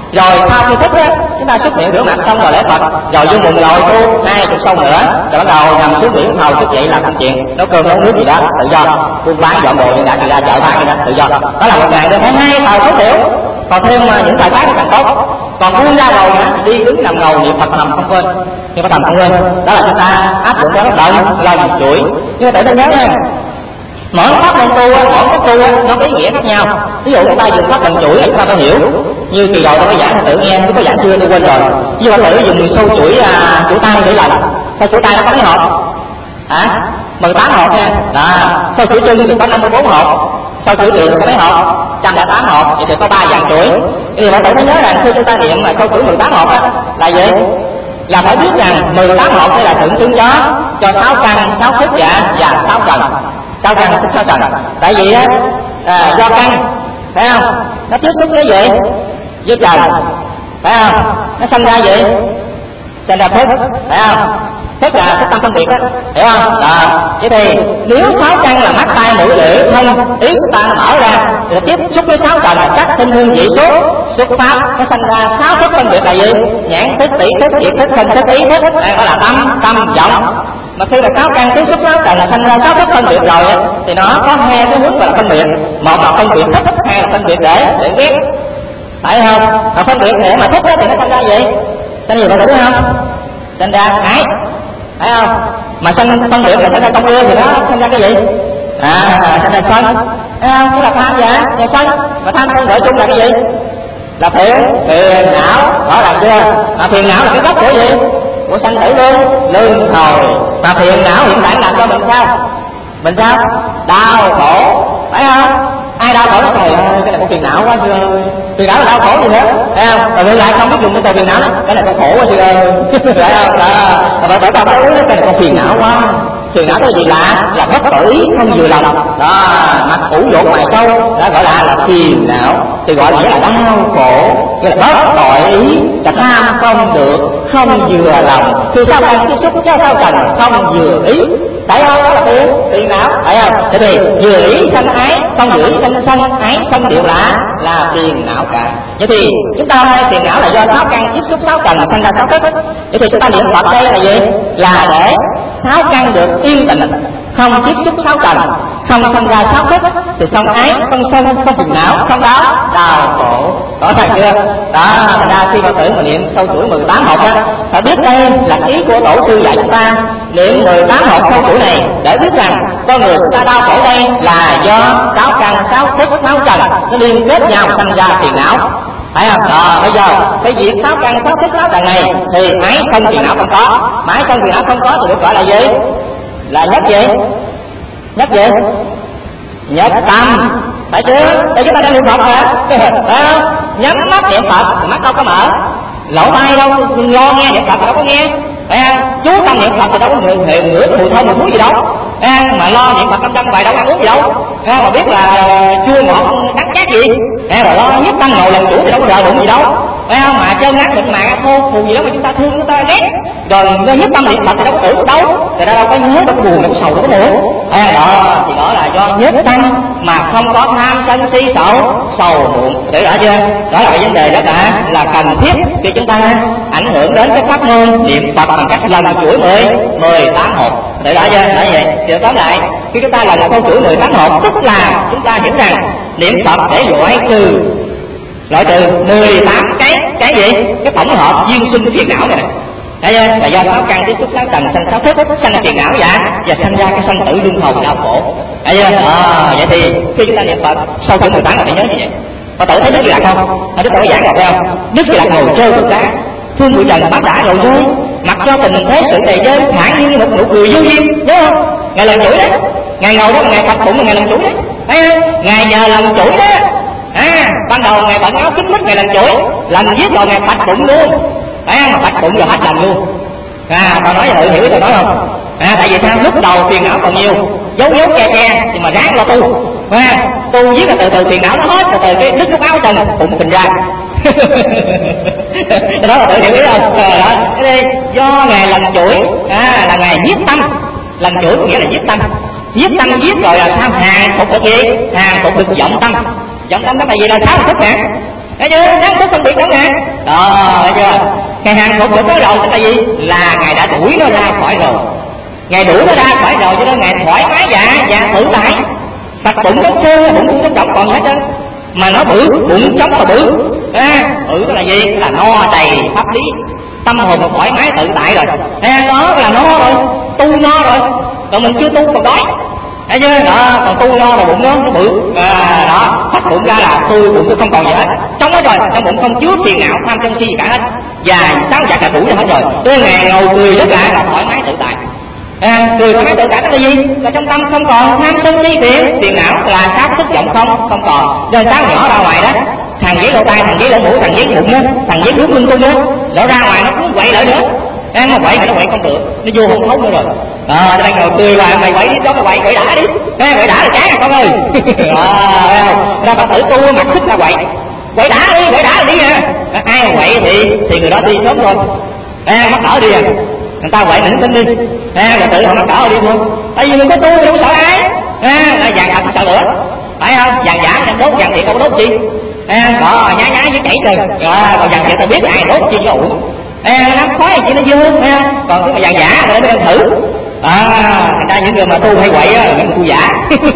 Speaker 1: Rồi sau khi thích á, chúng ta xuất hiện rửa mặt xong rồi lễ Phật, rồi vô mùng ngồi tu hai chục sâu nữa, rồi bắt đầu nằm xuống biển thầu thức dậy làm công chuyện, nấu cơm nấu nước gì đó tự do, buôn bán dọn đồ gì đã, đi ra chợ bán gì đó tự do. Đó là một ngày được khoảng hai tàu tối thiểu, còn thêm những thời khóa càng tốt. Còn buông ra rồi nữa, đi đứng nằm ngầu niệm Phật thầm không quên, niệm Phật thầm không quên. Đó là chúng ta áp dụng cho nó tận lần chuỗi. Nhưng mà tự ta nhớ nha, mỗi pháp môn tu, mỗi cái tu nó có ý nghĩa khác nhau. Ví dụ chúng ta dùng pháp lần chuỗi để chúng ta phải hiểu. Như kỳ rồi tôi có giảng tự nghe, tôi có giảng chưa tôi quên rồi. Ví dụ tự dùng sâu chuỗi à, chuỗi tay để lần, sâu chuỗi tay nó có mấy hộp? Hả? mười tám hộp nha. Đó, sâu chuỗi chân thì có năm mươi bốn hộp, sâu chuỗi tiền có mấy hộp? một trăm lẻ tám hộp, vậy thì có ba dạng chuỗi. Thì bạn tự phải nhớ rằng khi chúng ta niệm mà sâu chuỗi mười tám hộp á là gì? Là phải biết rằng mười tám hộp đây là tượng trưng cho cho sáu căn, sáu thức dạ và sáu trần. Sáu căn, sáu trần. Tại vì á à, do căn, phải không? Nó tiếp xúc với gì? Với trần, phải không? Nó sinh ra gì? Sinh ra thức, phải không? Thức là thức tâm phân biệt á, hiểu không? Đó. Vậy thì nếu sáu căn là mắt tai mũi lưỡi thân ý của ta mở ra, thì tiếp xúc với sáu trần là sắc thanh hương vị xúc, xuất pháp nó sinh ra sáu thức phân biệt là gì? Nhãn thức, tỷ thức, thiệt thức, thân thức, ý thức, đây gọi là tâm, tâm vọng. Mà khi mà sáu căn tiếp xúc sáu trần là sinh ra sáu thức phân biệt rồi thì nó có hai cái hướng là phân biệt, một là phân biệt thích, hai là phân biệt để để ghét, phải không? Mà phân biệt để mà thích thì nó sinh ra gì? Sinh gì bạn thấy không? Sinh ra ái, phải không? Mà sinh phân biệt là sinh ra công yêu thì nó sinh ra cái gì? À, sinh ra sân, thấy không? Tức là tham dạ, và sân, và tham sân gọi chung là cái gì? Là phiền, phiền não, rõ ràng chưa? Mà phiền não là cái gốc của gì? Của sanh tử lương, lương hồi. Mà phiền não hiện tại làm cho mình sao? Mình sao? Đau khổ, phải không? Ai đau khổ nó trời ơi, cái này có phiền não quá chưa ơi. Phiền não là đau khổ gì nữa, phải không? Rồi ngược lại không biết dùng cái từ phiền não đó, cái này có khổ quá chưa ơi, phải không? Đó, mà bởi tao nói cái này có phiền não quá. Phiền não cái gì lạ? Là bất tội ý, không vừa lòng. Đó, mặt ủ dột ngoài câu, đó gọi là là phiền não. Thì gọi nghĩa là đau khổ, nghĩa là bất tội ý, là tham không được, không vừa lòng. Thì sao cần tiếp xúc cho sao cần không vừa ý, phải không? Đó là phiền, phiền não, phải không? Thế thì vừa ý sanh ái, không vừa ý sanh sanh ái, sanh đều là là phiền não cả. Vậy thì chúng ta hay phiền não là do sáu căn tiếp xúc sáu trần sanh ra sáu thức. Vậy thì chúng ta niệm Phật đây là gì? Là để sáu căn được yên tĩnh, không tiếp xúc sáu trần, không sinh ra sáu thức, thì không ái, không sân, không phiền não, không đau, đau khổ. Rõ ràng chưa? Đó, thành ra khi mà tưởng mà niệm sâu chuỗi mười tám hộp á, phải biết đây là ý của tổ sư dạy chúng ta niệm mười tám hộp sâu chuỗi này để biết rằng con người chúng ta đau khổ đây là do sáu căn, sáu thức, sáu trần nó liên kết nhau sinh ra phiền não. Phải không? Đó, bây giờ cái việc sáu căn, sáu thức, sáu trần này thì ái không phiền não không có, mà ái không phiền não không có thì được gọi là gì? Là nhất gì? Nhất gì? Nhất tâm, phải chưa? Để chúng ta đang niệm Phật hả? Phải không? Nhắm mắt niệm Phật, mắt đâu có mở, lỗ tai đâu lo nghe niệm Phật đâu có nghe, phải không? Chú tâm niệm Phật thì đâu có người người ngửi mùi thơm mùi thúi gì đâu, phải không? Mà lo niệm Phật năm trăm bài đâu ăn uống gì đâu, phải không? Mà biết là chua ngọt đắng chát gì, phải rồi lo nhất tâm ngồi làm chủ thì đâu có rờ đụng gì đâu, phải không? Mà chân ác định mà thô phù gì đó mà chúng ta thương chúng ta ghét, rồi do nhất tâm niệm Phật thì đâu có tưởng đâu, thì đâu có nhớ, đâu có buồn, đâu có sầu, đâu có nữa. À, đó thì đó là do nhất tâm mà không có tham sân si sầu sầu muộn, để rõ chưa? Đó là cái vấn đề rất là là cần thiết khi chúng ta ảnh hưởng đến cái pháp môn niệm Phật bằng cách lần chuỗi mười mười tám hộp, để rõ chưa? Nói vậy thì tóm lại khi chúng ta lần câu chuỗi mười tám hộp tức là chúng ta hiểu rằng niệm Phật để loại trừ loại trừ mười tám cái cái gì? Cái tổng hợp duyên sinh phiền não này. Đấy, là do sáu căn tiếp xúc sáu trần sanh sáu thức, sanh ra phiền não dạ, và sanh ra cái sanh tử luân hồi đau khổ. Đấy chưa? À, vậy thì khi chúng ta niệm Phật sau khi mười tám là phải nhớ như vậy. Phật tử thấy Đức Di Lặc không? Đức Phật giảng rồi phải không? Đức Di Lặc ngồi chơi con cá, thương bụi trần bác đã rồi rơi, mặc cho tình thế sự tề rơi, thản nhiên một nụ cười vô duyên, nhớ không? Ngày lần chuỗi đấy, ngày ngồi đó, ngày Phật bụng là ngày lần chuỗi đấy, thấy không? Ngày giờ lần chuỗi đó. À, ban đầu ngày bận áo kính mít ngày lần chuỗi, lần giết rồi ngày Phật bụng luôn. Phải không? Mà bạch bụng rồi hết lần luôn. À, tao nói tự hiểu tao nói không? À, tại vì sao? Lúc đầu phiền não còn nhiều, giấu giấu che che, nhưng mà ráng lo tu. À, tu giết là từ từ phiền não nó hết, từ từ cái đứt nút áo trần bụng phình ra. Cái đó là tự hiểu biết không? À, đó, cái đây do ngày lần chuỗi, à, là ngày giết tâm, lần chuỗi có nghĩa là giết tâm, giết tâm giết rồi là sao? Hàng phục được gì? Hàng phục được vọng tâm, vọng tâm đó là gì? Là sáu thức nè. thấy chưa? Sáng suốt phân biệt không nè, đó, thấy chưa? Ngày hàng phục được có rồi là gì? Là ngài đã đuổi nó ra khỏi rồi, ngài đuổi nó ra khỏi rồi cho nên ngài thoải mái dạ dạ tự tại. Phật bụng trống trơn, bụng cũng trống rỗng còn hết trơn, mà nó bự, bụng trống là bự, à, bự đó là gì? Là no đầy pháp lý, tâm hồn thoải mái tự tại rồi, à, đó là no rồi, tu no rồi, còn mình chưa tu còn đói, thấy chưa? Đó, còn tu no mà bụng nó nó bự, à, đó, phát bụng ra là tôi bụng tôi không còn gì hết, trong đó rồi, trong bụng không chứa phiền não tham sân si gì cả hết, và sáu giặc là đủ ra hết rồi, tôi ngày ngầu cười rất là là thoải mái tự tại. À, cười thoải mái tự tại đó là gì? Là trong tâm không còn tham sân si phiền phiền não, là sáu thức vọng không không còn. Rồi sáu nhỏ ra ngoài đó, thằng giấy lỗ tai, thằng giấy lỗ mũi, thằng giấy bụng đó, thằng giấy nước lưng tung đó, nó ra ngoài nó cũng quậy lại nữa. À, mà quậy mà nó quậy không được, nó vô hồn thấu nữa rồi. À, đang ngồi cười hoài, mày quậy đi đó, mày quậy quậy đã đi, à, quậy đã là chán à con ơi. À, ra Phật tử tu mặt thích là quậy, quậy đã đi, quậy đã là đi à. Ai mà quậy thì thì người đó đi sớm thôi. À, mắc cỡ đi à. Người ta quậy đỉnh tin đi, à, rồi tự họ mắc cỡ đi luôn. Tại vì mình có tu đâu sợ ai, à, là vàng thật sợ lửa, phải không? Vàng giả vàng đốt, vàng thiệt đâu đốt chi, à, đó nhá nhá với chảy trời, à, còn vàng thiệt tao biết ai đốt chi cho uổng, à, nó khói chỉ nó vô, à, còn cái vàng giả mà để thử, à, thành ra những người mà tu hay quậy á là những người tu giả.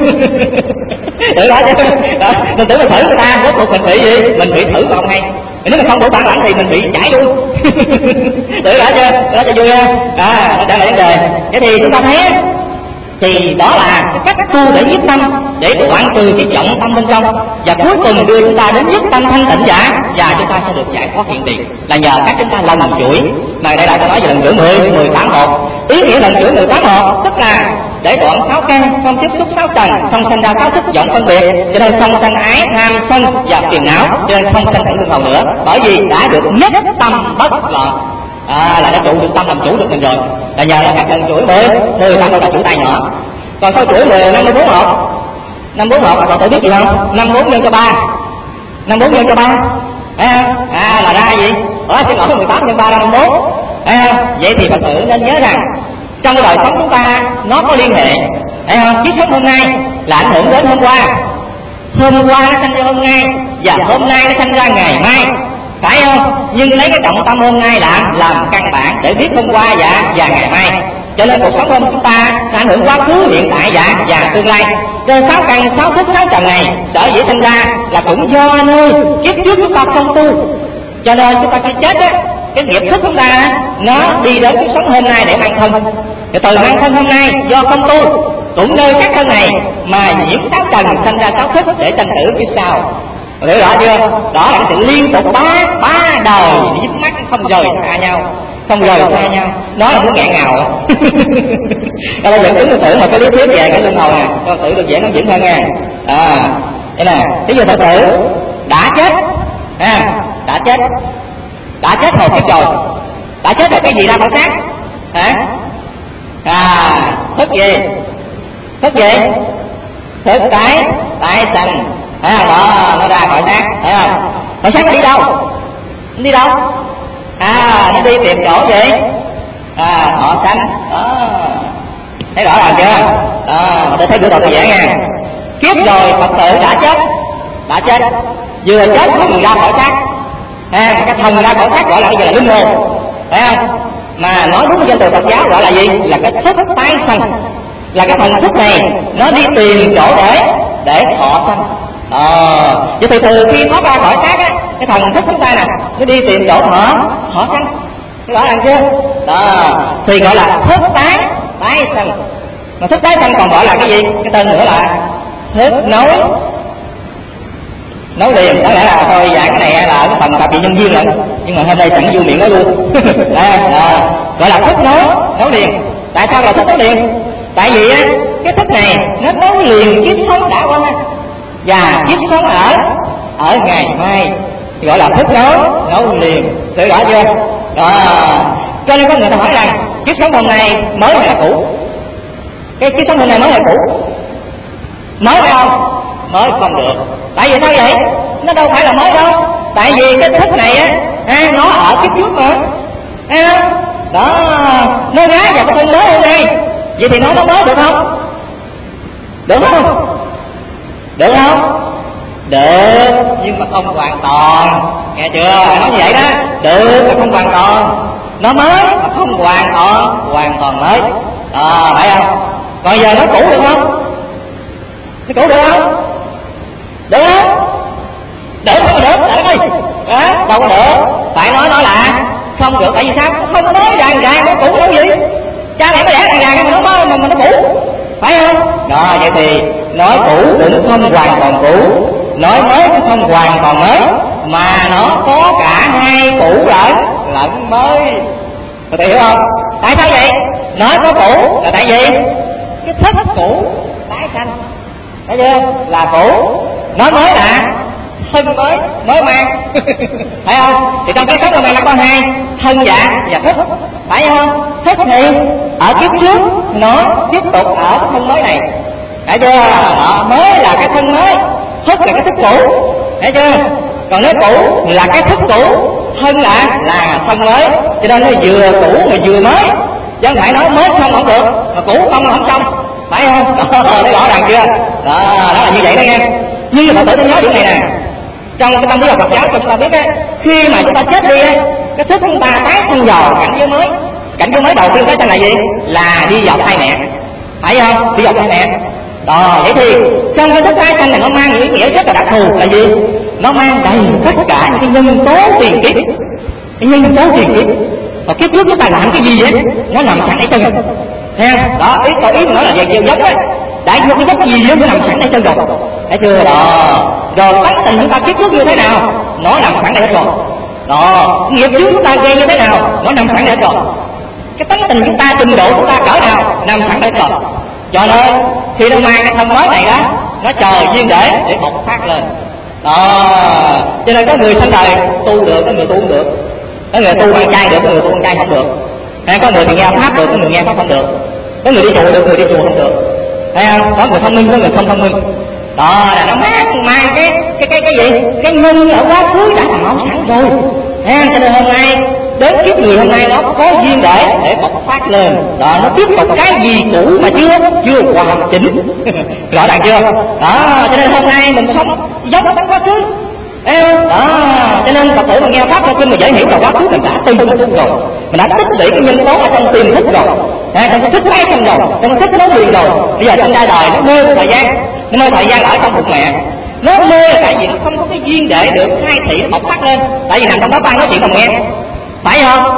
Speaker 1: Tự đó chứ, đó, mình tưởng mình thử người ta, rốt cuộc mình bị gì? Mình bị thử mà không hay. Nếu mà không đủ bản lãnh thì mình bị chảy luôn. Tự đó chưa? Đó cho vui ha. À, đó là vấn đề. Thế thì chúng ta thấy thì đó là cách tu để nhất tâm, để đoạn trừ cái vọng tâm bên trong, và cuối cùng đưa chúng ta đến nhất tâm thanh tịnh giả, và chúng ta sẽ được giải thoát hiện tiền, là nhờ các chúng ta lần chuỗi. Mà đây là tôi nói về lần chuỗi mười, mười tám một. Ý nghĩa lần chuỗi mười tám một tức là để đoạn sáu căn, không tiếp xúc sáu trần, không sinh ra sáu thức vọng phân biệt, cho nên không sanh ái, tham sân và phiền não, cho nên không sanh thẳng luân hồi nữa, bởi vì đã được nhất tâm bất loạn. À, là đã trụ được tâm làm chủ được mình rồi, là nhờ là các lần chuỗi mười, mười tám là chuỗi tay nhỏ. Còn sau chuỗi mười năm mươi bốn một, năm bốn một là tự biết gì không? Năm bốn nhân cho ba, năm bốn nhân cho ba, à, à là ra gì? Ở xin lỗi mười tám nhân ba là năm bốn. À, vậy thì Phật tử nên nhớ rằng trong đời sống chúng ta nó có liên hệ, thấy không? Kiếp sống hôm nay là ảnh hưởng đến hôm qua, hôm qua nó sanh ra hôm nay, và hôm nay nó sanh ra ngày mai, phải không? Nhưng lấy cái trọng tâm hôm nay làm làm căn bản để biết hôm qua và và ngày mai. Cho nên cuộc sống của chúng ta ảnh hưởng quá khứ, hiện tại và và tương lai. Trên sáu căn, sáu thức, sáu trần này sở dĩ sinh ra là cũng do nơi kiếp trước chúng ta không tu, cho nên chúng ta khi chết á, cái nghiệp thức chúng ta nó đi đến cuộc sống hôm nay để mang thân. Rồi từ mang thân hôm nay do không tu, cũng nơi các thân này mà nhiễm sáu trần sinh ra sáu thức để tranh tử phía sau. Hiểu rõ chưa? Đó là cái sự liên tục ba ba đời dính mắt không rời xa nhau, không rời xa nhau. Đó là cũng nghẹn ngào. Đó là dẫn chứng tưởng mà cái lý thuyết về cái luân hồi nè, con tự được dễ nó dẫn hơn nha. À, thế nè, ví dụ Phật tử đã chết, à, đã chết, đã chết hồi kiếp rồi, đã chết rồi cái gì ra khỏi xác? Hả? À, thức gì? Thức gì? Thức cái tại sanh. À, đó, nó ra khỏi xác, thấy không? Khỏi xác nó đi đâu? Nó đi đâu? À, nó đi tìm chỗ gì? À, họ sanh. Đó, thấy rõ ràng chưa? Đó, tôi thấy bữa đầu tôi vẽ nha. Kiếp rồi Phật tử đã chết, đã chết, vừa chết mới ra khỏi xác. À, cái thần ra khỏi xác gọi là bây giờ là linh hồn, thấy không? Mà nói đúng trên từ Phật giáo gọi là gì? Là cái thức tái sanh, là cái thần thức này nó đi tìm chỗ để để thọ sanh. Ờ, vậy thì từ khi thoát ra khỏi xác á, cái thần thức chúng ta nè, nó đi tìm chỗ thọ thọ sanh, cái rõ ràng chưa? Đó, thì gọi là thức tái tái sanh. Mà thức tái sanh còn gọi là cái gì? Cái tên nữa là thức nối nối liền. Có lẽ là thôi giảng cái này là ở cái phần tập vị nhân viên rồi, nhưng mà hôm nay sẵn vui miệng nói luôn. Đó, đó, gọi là thức nối nối liền. Tại sao là thức nối liền? Tại vì á, cái thức này nó nối liền kiếp sống đã qua và kiếp sống ở ở ngày mai, gọi là thức nối nối liền. Tự rõ chưa? Đó, cho nên có người ta hỏi rằng kiếp sống hôm nay mới hay là cũ? Cái kiếp sống hôm nay mới hay cũ? Mới phải không? Mới không được. Tại vì sao vậy? Nó đâu phải là mới đâu. Tại vì cái thức này á, à, nó ở kiếp trước mà, à, đó, nó gá vào cái thân mới hôm nay. Vậy thì nó nó mới được không? Được không? Được không? Được nhưng mà không hoàn toàn, nghe chưa? Nói như vậy đó, được mà không hoàn toàn. Nó mới mà không hoàn toàn, hoàn toàn mới. À, phải không? Còn giờ nó cũ được không? Nó cũ được không? Được không? Được không? Được, được ơi. Đó, đâu có được. Phải nói nói là không được, tại vì sao? Không mới ràng ràng, nó cũ đâu gì? Cha mẹ mới đẻ ràng ràng mà nó mới mà, mà nó cũ, phải không? Đó, vậy thì nói cũ cũng không hoàn toàn cũ, nói mới cũng không hoàn toàn mới, mà nó có cả hai cũ lẫn lẫn mới. Có hiểu không? Tại sao vậy? Nói có cũ là tại vì cái thức cũ tái sanh, thấy chưa? Là cũ. Nói mới là thân mới, mới mang. Phải không? Thì trong cái thức của mình là có hai, thân dạ và thức, phải không? Thức thì ở kiếp trước nó tiếp tục ở cái thân mới này, thấy chưa? Đó, mới là cái thân mới, thức là cái thức cũ, thấy chưa? Còn nếu cũ là cái thức cũ, thân là là thân mới, cho nên nó vừa cũ mà vừa mới, chứ không phải nói mới xong không được mà cũ không không xong, phải không? Đó, thấy rõ ràng chưa? Đó, đó là như vậy đó nghe. Nhưng mà Phật tử tôi nhớ điểm này nè, trong cái tâm lý học Phật giáo cho chúng ta biết á, khi mà chúng ta chết đi á, cái thức chúng ta tái sanh vào cảnh giới mới. Cảnh giới mới đầu tiên tái sanh là gì? Là đi vào thai mẹ, phải không? Đi vào thai mẹ. Đó, vậy thì trong cái thức tái sanh này nó mang những ý nghĩa rất là đặc thù là gì? Nó mang đầy tất cả những cái nhân tố tiền kiếp, cái nhân tố tiền kiếp. Và kiếp trước chúng ta làm cái gì vậy? Nó nằm sẵn ở chân rồi. Thấy không? Đó, ý câu ý mà nói là về dốc á, đã vô cái dốc cái gì đó nó nằm sẵn ở chân rồi. Thấy chưa? Đó. Rồi tánh tình chúng ta kiếp trước như thế nào? Nó nằm sẵn đây hết rồi. Đó, nghiệp trước chúng ta gây như thế nào? Nó nằm sẵn đây hết rồi. Cái tánh tình chúng ta, trình độ chúng ta cỡ nào? Nằm sẵn đây hết rồi. Cho nên khi nó mang cái thân mới này đó, nó chờ duyên để để bộc phát lên. Đó, cho nên có người sinh đời tu được, có người tu không được. Có người tu ăn chay được, có người tu ăn chay không được. Hay có người thì nghe pháp được, có người nghe pháp không được. Có người đi chùa được, người đi chùa không được. Thấy không? Có người thông minh, có người không thông minh. Đó là nó mang mang cái cái cái cái gì? Cái nhân ở quá khứ đã tạo sẵn rồi. Thấy không? Cho nên hôm nay đến kiếp người hôm nay nó có duyên để để bộc phát lên. Đó, nó tiếp tục cái gì cũ mà chưa chưa hoàn chỉnh. Rõ ràng chưa? Đó, cho nên hôm nay mình sống giống trong quá khứ. Đó, cho nên Phật tử mà nghe pháp trong kinh mà dễ hiểu là quá khứ mình đã từng thức rồi, mình đã tích lũy cái nhân tố ở trong tiềm thức rồi, à, trong cái thức tái sanh rồi, trong cái thức nó liền rồi. Bây giờ trong ra đời nó mơ thời gian, nó mơ thời gian ở trong bụng mẹ, nó mơ là tại vì nó không có cái duyên để được khai thị nó bộc phát lên, tại vì nằm trong đó ban nói chuyện không nghe, phải không?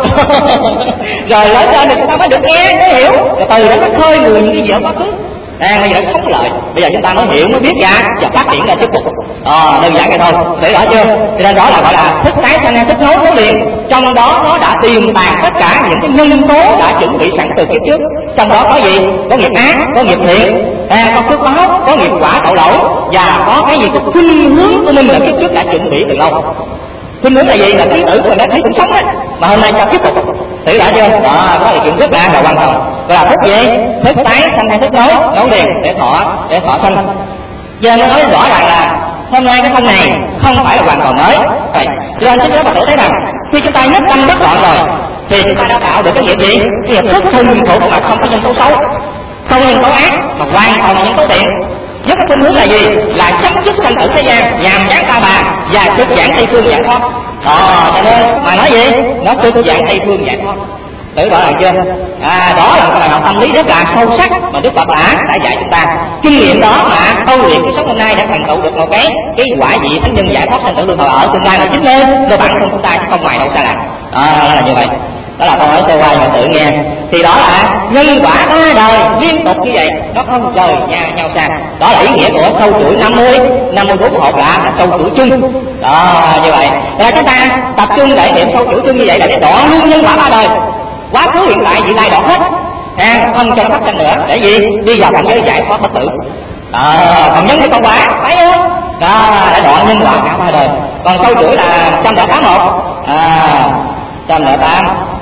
Speaker 1: Rồi lớn lên thì chúng ta mới được nghe, mới hiểu, rồi từ đó nó khơi người những cái gì ở quá khứ. À, bây giờ nó sống lợi, bây giờ chúng ta mới hiểu, mới biết ra và phát triển ra tiếp tục. À, đơn giản vậy thôi, để rõ chưa? Cho nên đó là gọi là thức tái sanh hay thức nối nối liền. Trong đó nó đã tiềm tàng tất cả những cái nhân tố đã chuẩn bị sẵn từ kiếp trước. Trong đó có gì? Có nghiệp ác, có nghiệp thiện, à, có phước báo, có nghiệp quả tội lỗi, và có cái gì? Có khuynh hướng của mình là kiếp trước đã chuẩn bị từ lâu. Khuynh hướng là gì? Là ký tử của mình đã thấy cũng sống á, mà hôm nay cho tiếp tục. Hiểu rõ chưa? Đó, đó là chuyện rất là là quan trọng. Và thức gì? Thức tái sanh hay thức nối nối liền để thọ để thọ sanh. Giờ nó nói rõ ràng là hôm nay cái thân này không phải là hoàn toàn mới. Rồi, cho nên chúng ta tự thấy rằng khi chúng ta nhất tâm bất loạn rồi thì chúng ta đã tạo được cái nghiệp gì? Cái nghiệp thức thuần thuộc mà không có nhân tố xấu, không có nhân tố ác, mà hoàn toàn là nhân tố thiện. Nhất cái khuynh hướng là gì? Là chấm dứt sanh tử thế gian, nhàm chán ta bà và cực giảng tây phương giải thoát. Đó, cho nên mà nói gì? Nó cực giảng tây phương giải thoát. Hiểu rõ ràng chưa? À, đó là một bài học tâm lý rất là sâu sắc mà Đức Phật đã đã dạy chúng ta. Kinh nghiệm đó mà câu luyện cái sống hôm nay đã thành tựu được một cái cái quả vị thánh nhân giải thoát sanh tử luân hồi ở tương lai là chính nên do bản thân chúng ta chứ không ngoài đâu xa lạ. À, là như vậy. Đó là câu hỏi sơ qua mà tự nghe. Thì đó là nhân quả ba đời liên tục như vậy, nó không rời nhau nhau xa. Đó là ý nghĩa của sâu chuỗi năm mươi, năm mươi bốn hộp là sâu chuỗi chung. Đó, như vậy. Rồi chúng ta tập trung để niệm sâu chuỗi chung như vậy là để đoạn luôn nhân quả ba đời. Quá khứ hiện tại vị lai đoạn hết, à, không cho nó phát sinh nữa, để gì? Đi vào cảnh giới giải thoát bất tử. À, còn nhân cái công quả, phải không? Đó, để đoạn nhân quả cả ba đời. Còn sâu chuỗi là một trăm lẻ tám một, à, một trăm lẻ tám,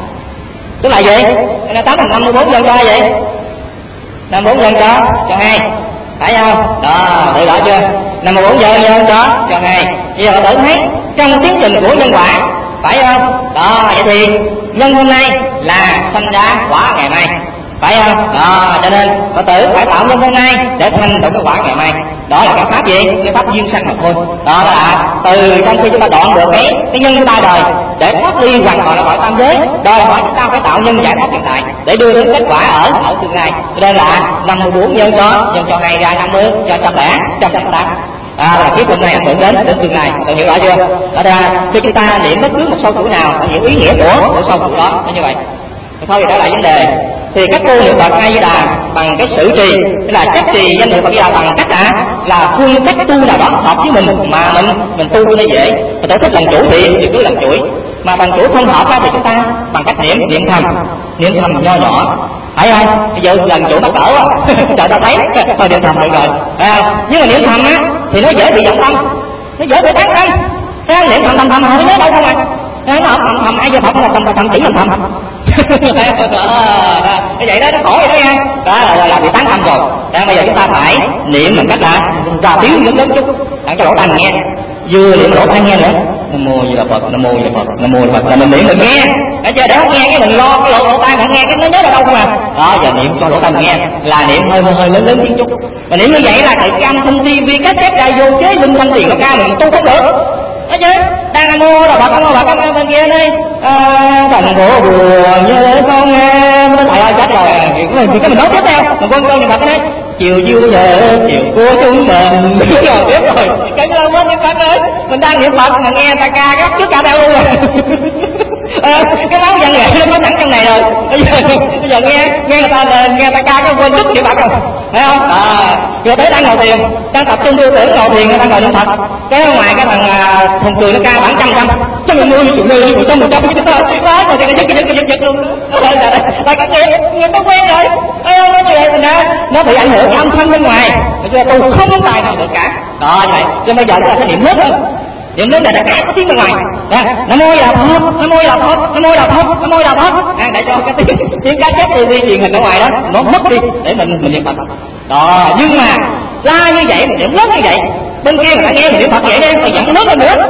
Speaker 1: tức là gì? Là tám bằng năm mươi bốn nhân cho vậy, năm mươi bốn nhân cho cho hai, phải không? Đó, tự rõ chưa? năm mươi bốn nhân nhân cho cho hai. Bây giờ tự thấy trong tiến trình của nhân quả, phải không? Đó, vậy thì nhân hôm nay là sanh ra quả ngày mai, phải không? Đó, cho nên Phật tử phải tạo nhân hôm nay để thành tựu cái quả ngày mai. Đó là cái pháp gì? Cái pháp duyên sanh mà thôi. Đó là từ trong khi chúng ta đoạn được cái cái nhân của ba đời để thoát ly hoàn toàn là cõi tam giới, đòi hỏi chúng ta phải tạo nhân giải thoát hiện tại để đưa đến kết quả ở ở tương lai. Cho nên là năm mươi bốn nhân cho nhân cho ngày ra năm mươi cho trăm lẻ trăm trăm tám. À, là kiếp hôm nay ảnh hưởng đến đến tương lai, bạn hiểu rõ chưa? Đó ra khi chúng ta niệm bất cứ một sâu thủ nào, phải hiểu ý nghĩa của của sâu thủ đó, nó như vậy. Thôi thì trở lại vấn đề, thì các cô niệm Phật A Di Đà bằng cái sự trì, là cách trì danh hiệu Phật A Di Đà bằng cách là là phương cách tu nào đó hợp với mình mà mình mình tu cho nó dễ. Mình tổ thích làm chủ thì thì cứ làm chuỗi, mà bằng chủ không hợp thì chúng ta bằng cách niệm niệm thầm, niệm thầm nho nhỏ. Thấy không? Bây giờ lần chủ nó cỡ á, trời ta thấy, thôi niệm thầm được rồi. À, nhưng mà niệm thầm á thì nó dễ bị vọng tâm, nó dễ bị tán tâm. Cái niệm thầm thầm thầm không nhớ đâu không à? Nó thầm thầm thầm ai vô thầm là thầm thầm chỉ mình thầm. Như vậy đó nó khổ vậy đó nha. Đó là, là, là bị tán tâm rồi. Đó, bây giờ chúng ta phải niệm bằng cách là ra tiếng lớn lớn chút, để cho lỗ tai nghe. Vừa niệm lỗ tai nghe nữa. Nam mô Di Đà Phật, Nam mô Di Đà Phật, Nam mô Di Đà Phật là mình niệm mình nghe. Để cho để không nghe cái mình lo cái lỗ lỗ tai mình nghe cái nó nhớ đâu không à. Đó giờ niệm cho lỗ tai mình nghe là niệm hơi hơi hơi lớn lớn tiếng chút. Mà niệm như vậy là thầy cam thanh ti vi cách chép đại vô chế linh thanh tiền nó ca mình tu không được. Đó chứ, đang Nam mô là Phật, Nam mô Phật, Nam mô bên kia đây. Thành phố vừa như con em, nó thầy ơi chết rồi. Thì cái mình nói tiếp theo, mình quân con niệm Phật đấy. Chiều dương giờ chiều của chúng mình biết rồi biết rồi cái lâu quá niệm Phật ơi, mình đang niệm Phật mà nghe ta ca gấp trước cả theo luôn rồi. À, cái máu văn nghệ nó có sẵn trong này rồi. Bây giờ, bây giờ nghe nghe người ta nghe ta ca cái quên trước niệm Phật rồi, thấy không? À, rồi tới đang ngồi thiền, đang tập trung tư tưởng ngồi thiền, người ta ngồi niệm Phật. Cái ngoài cái thằng thùng cười nó ca khoảng trăm trăm trăm mười mươi triệu người một trăm một trăm đó rồi thì nó giật giật giật giật luôn. Là cái nghe nghe nó quen rồi, thấy không? Nó như vậy mình đã nó bị ảnh hưởng âm thanh bên ngoài, cho nên tôi không có tài nào được cả. Đó như vậy, cho bây giờ chúng ta phải niệm lớn hơn. Niệm lớn là đã cả có tiếng bên ngoài. Nam mô Di Đà Phật, Nam mô Di Đà Phật, Nam mô Di Đà Phật, Nam mô Di Đà Phật. À, để cho cái tiếng tiếng cá chép đi truyền hình ở ngoài đó nó mất đi để mình mình niệm Phật. Đó, nhưng mà la như vậy mình niệm lớn như vậy, bên kia người ta nghe mình niệm Phật vậy đi, mình dẫn lớn lên nữa.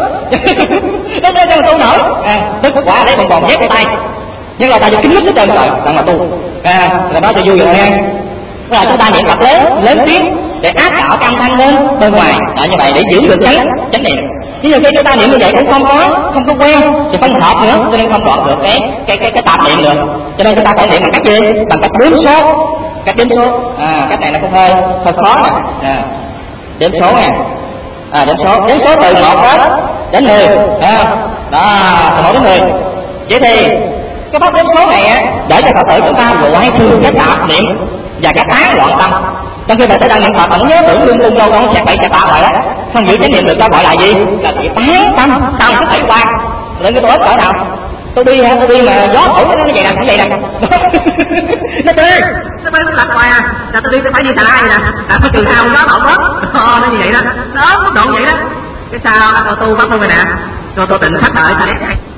Speaker 1: Nó lên cho tu nổi. À, tức quả lấy bằng bòn dép cái tay. Nhưng là ta cho kính lít hết trơn rồi, đang mà tu. À, là nói cho vui rồi nha. Tức là chúng ta niệm Phật lớn, lớn tiếng để áp đảo âm thanh lên bên ngoài, đó như vậy để giữ được chánh chánh niệm. Nhưng mà khi chúng ta niệm như vậy cũng không có không có quen thì không hợp nữa, cho nên không đoạn được cái cái cái cái tạp niệm được. Cho nên chúng ta phải niệm bằng cách gì? Bằng cách đếm số, cách đếm số. À, cách này nó cũng hơi hơi khó nè. À, đếm số nè. À, đếm số, đếm số từ một đến đến mười, à, đó, từ một đến mười. Vậy thì cái pháp đếm số này á để cho Phật tử chúng ta loại trừ cái tạp niệm và cái tán loạn tâm. Trong khi Phật tử đang niệm Phật mà nó nhớ tưởng lung tung đâu con sẽ bậy sẽ tạp rồi đó, không giữ chánh niệm được, ta gọi là gì? Là bị tán tâm, tâm cứ phải qua. Lên cái tôi ớt cỡ nào? Tôi đi ha, tôi đi mà gió thổi nó như vậy nè, như vậy nè. Nó đi, nó bay nó lật hoài à, là tôi đi tôi phải đi xà vậy nè, là phải từ sau gió thổi bớt, nó như vậy đó, đó mức độ vậy đó. Cái sao tôi tu bắt tôi rồi nè, rồi tôi tịnh phát đợi ta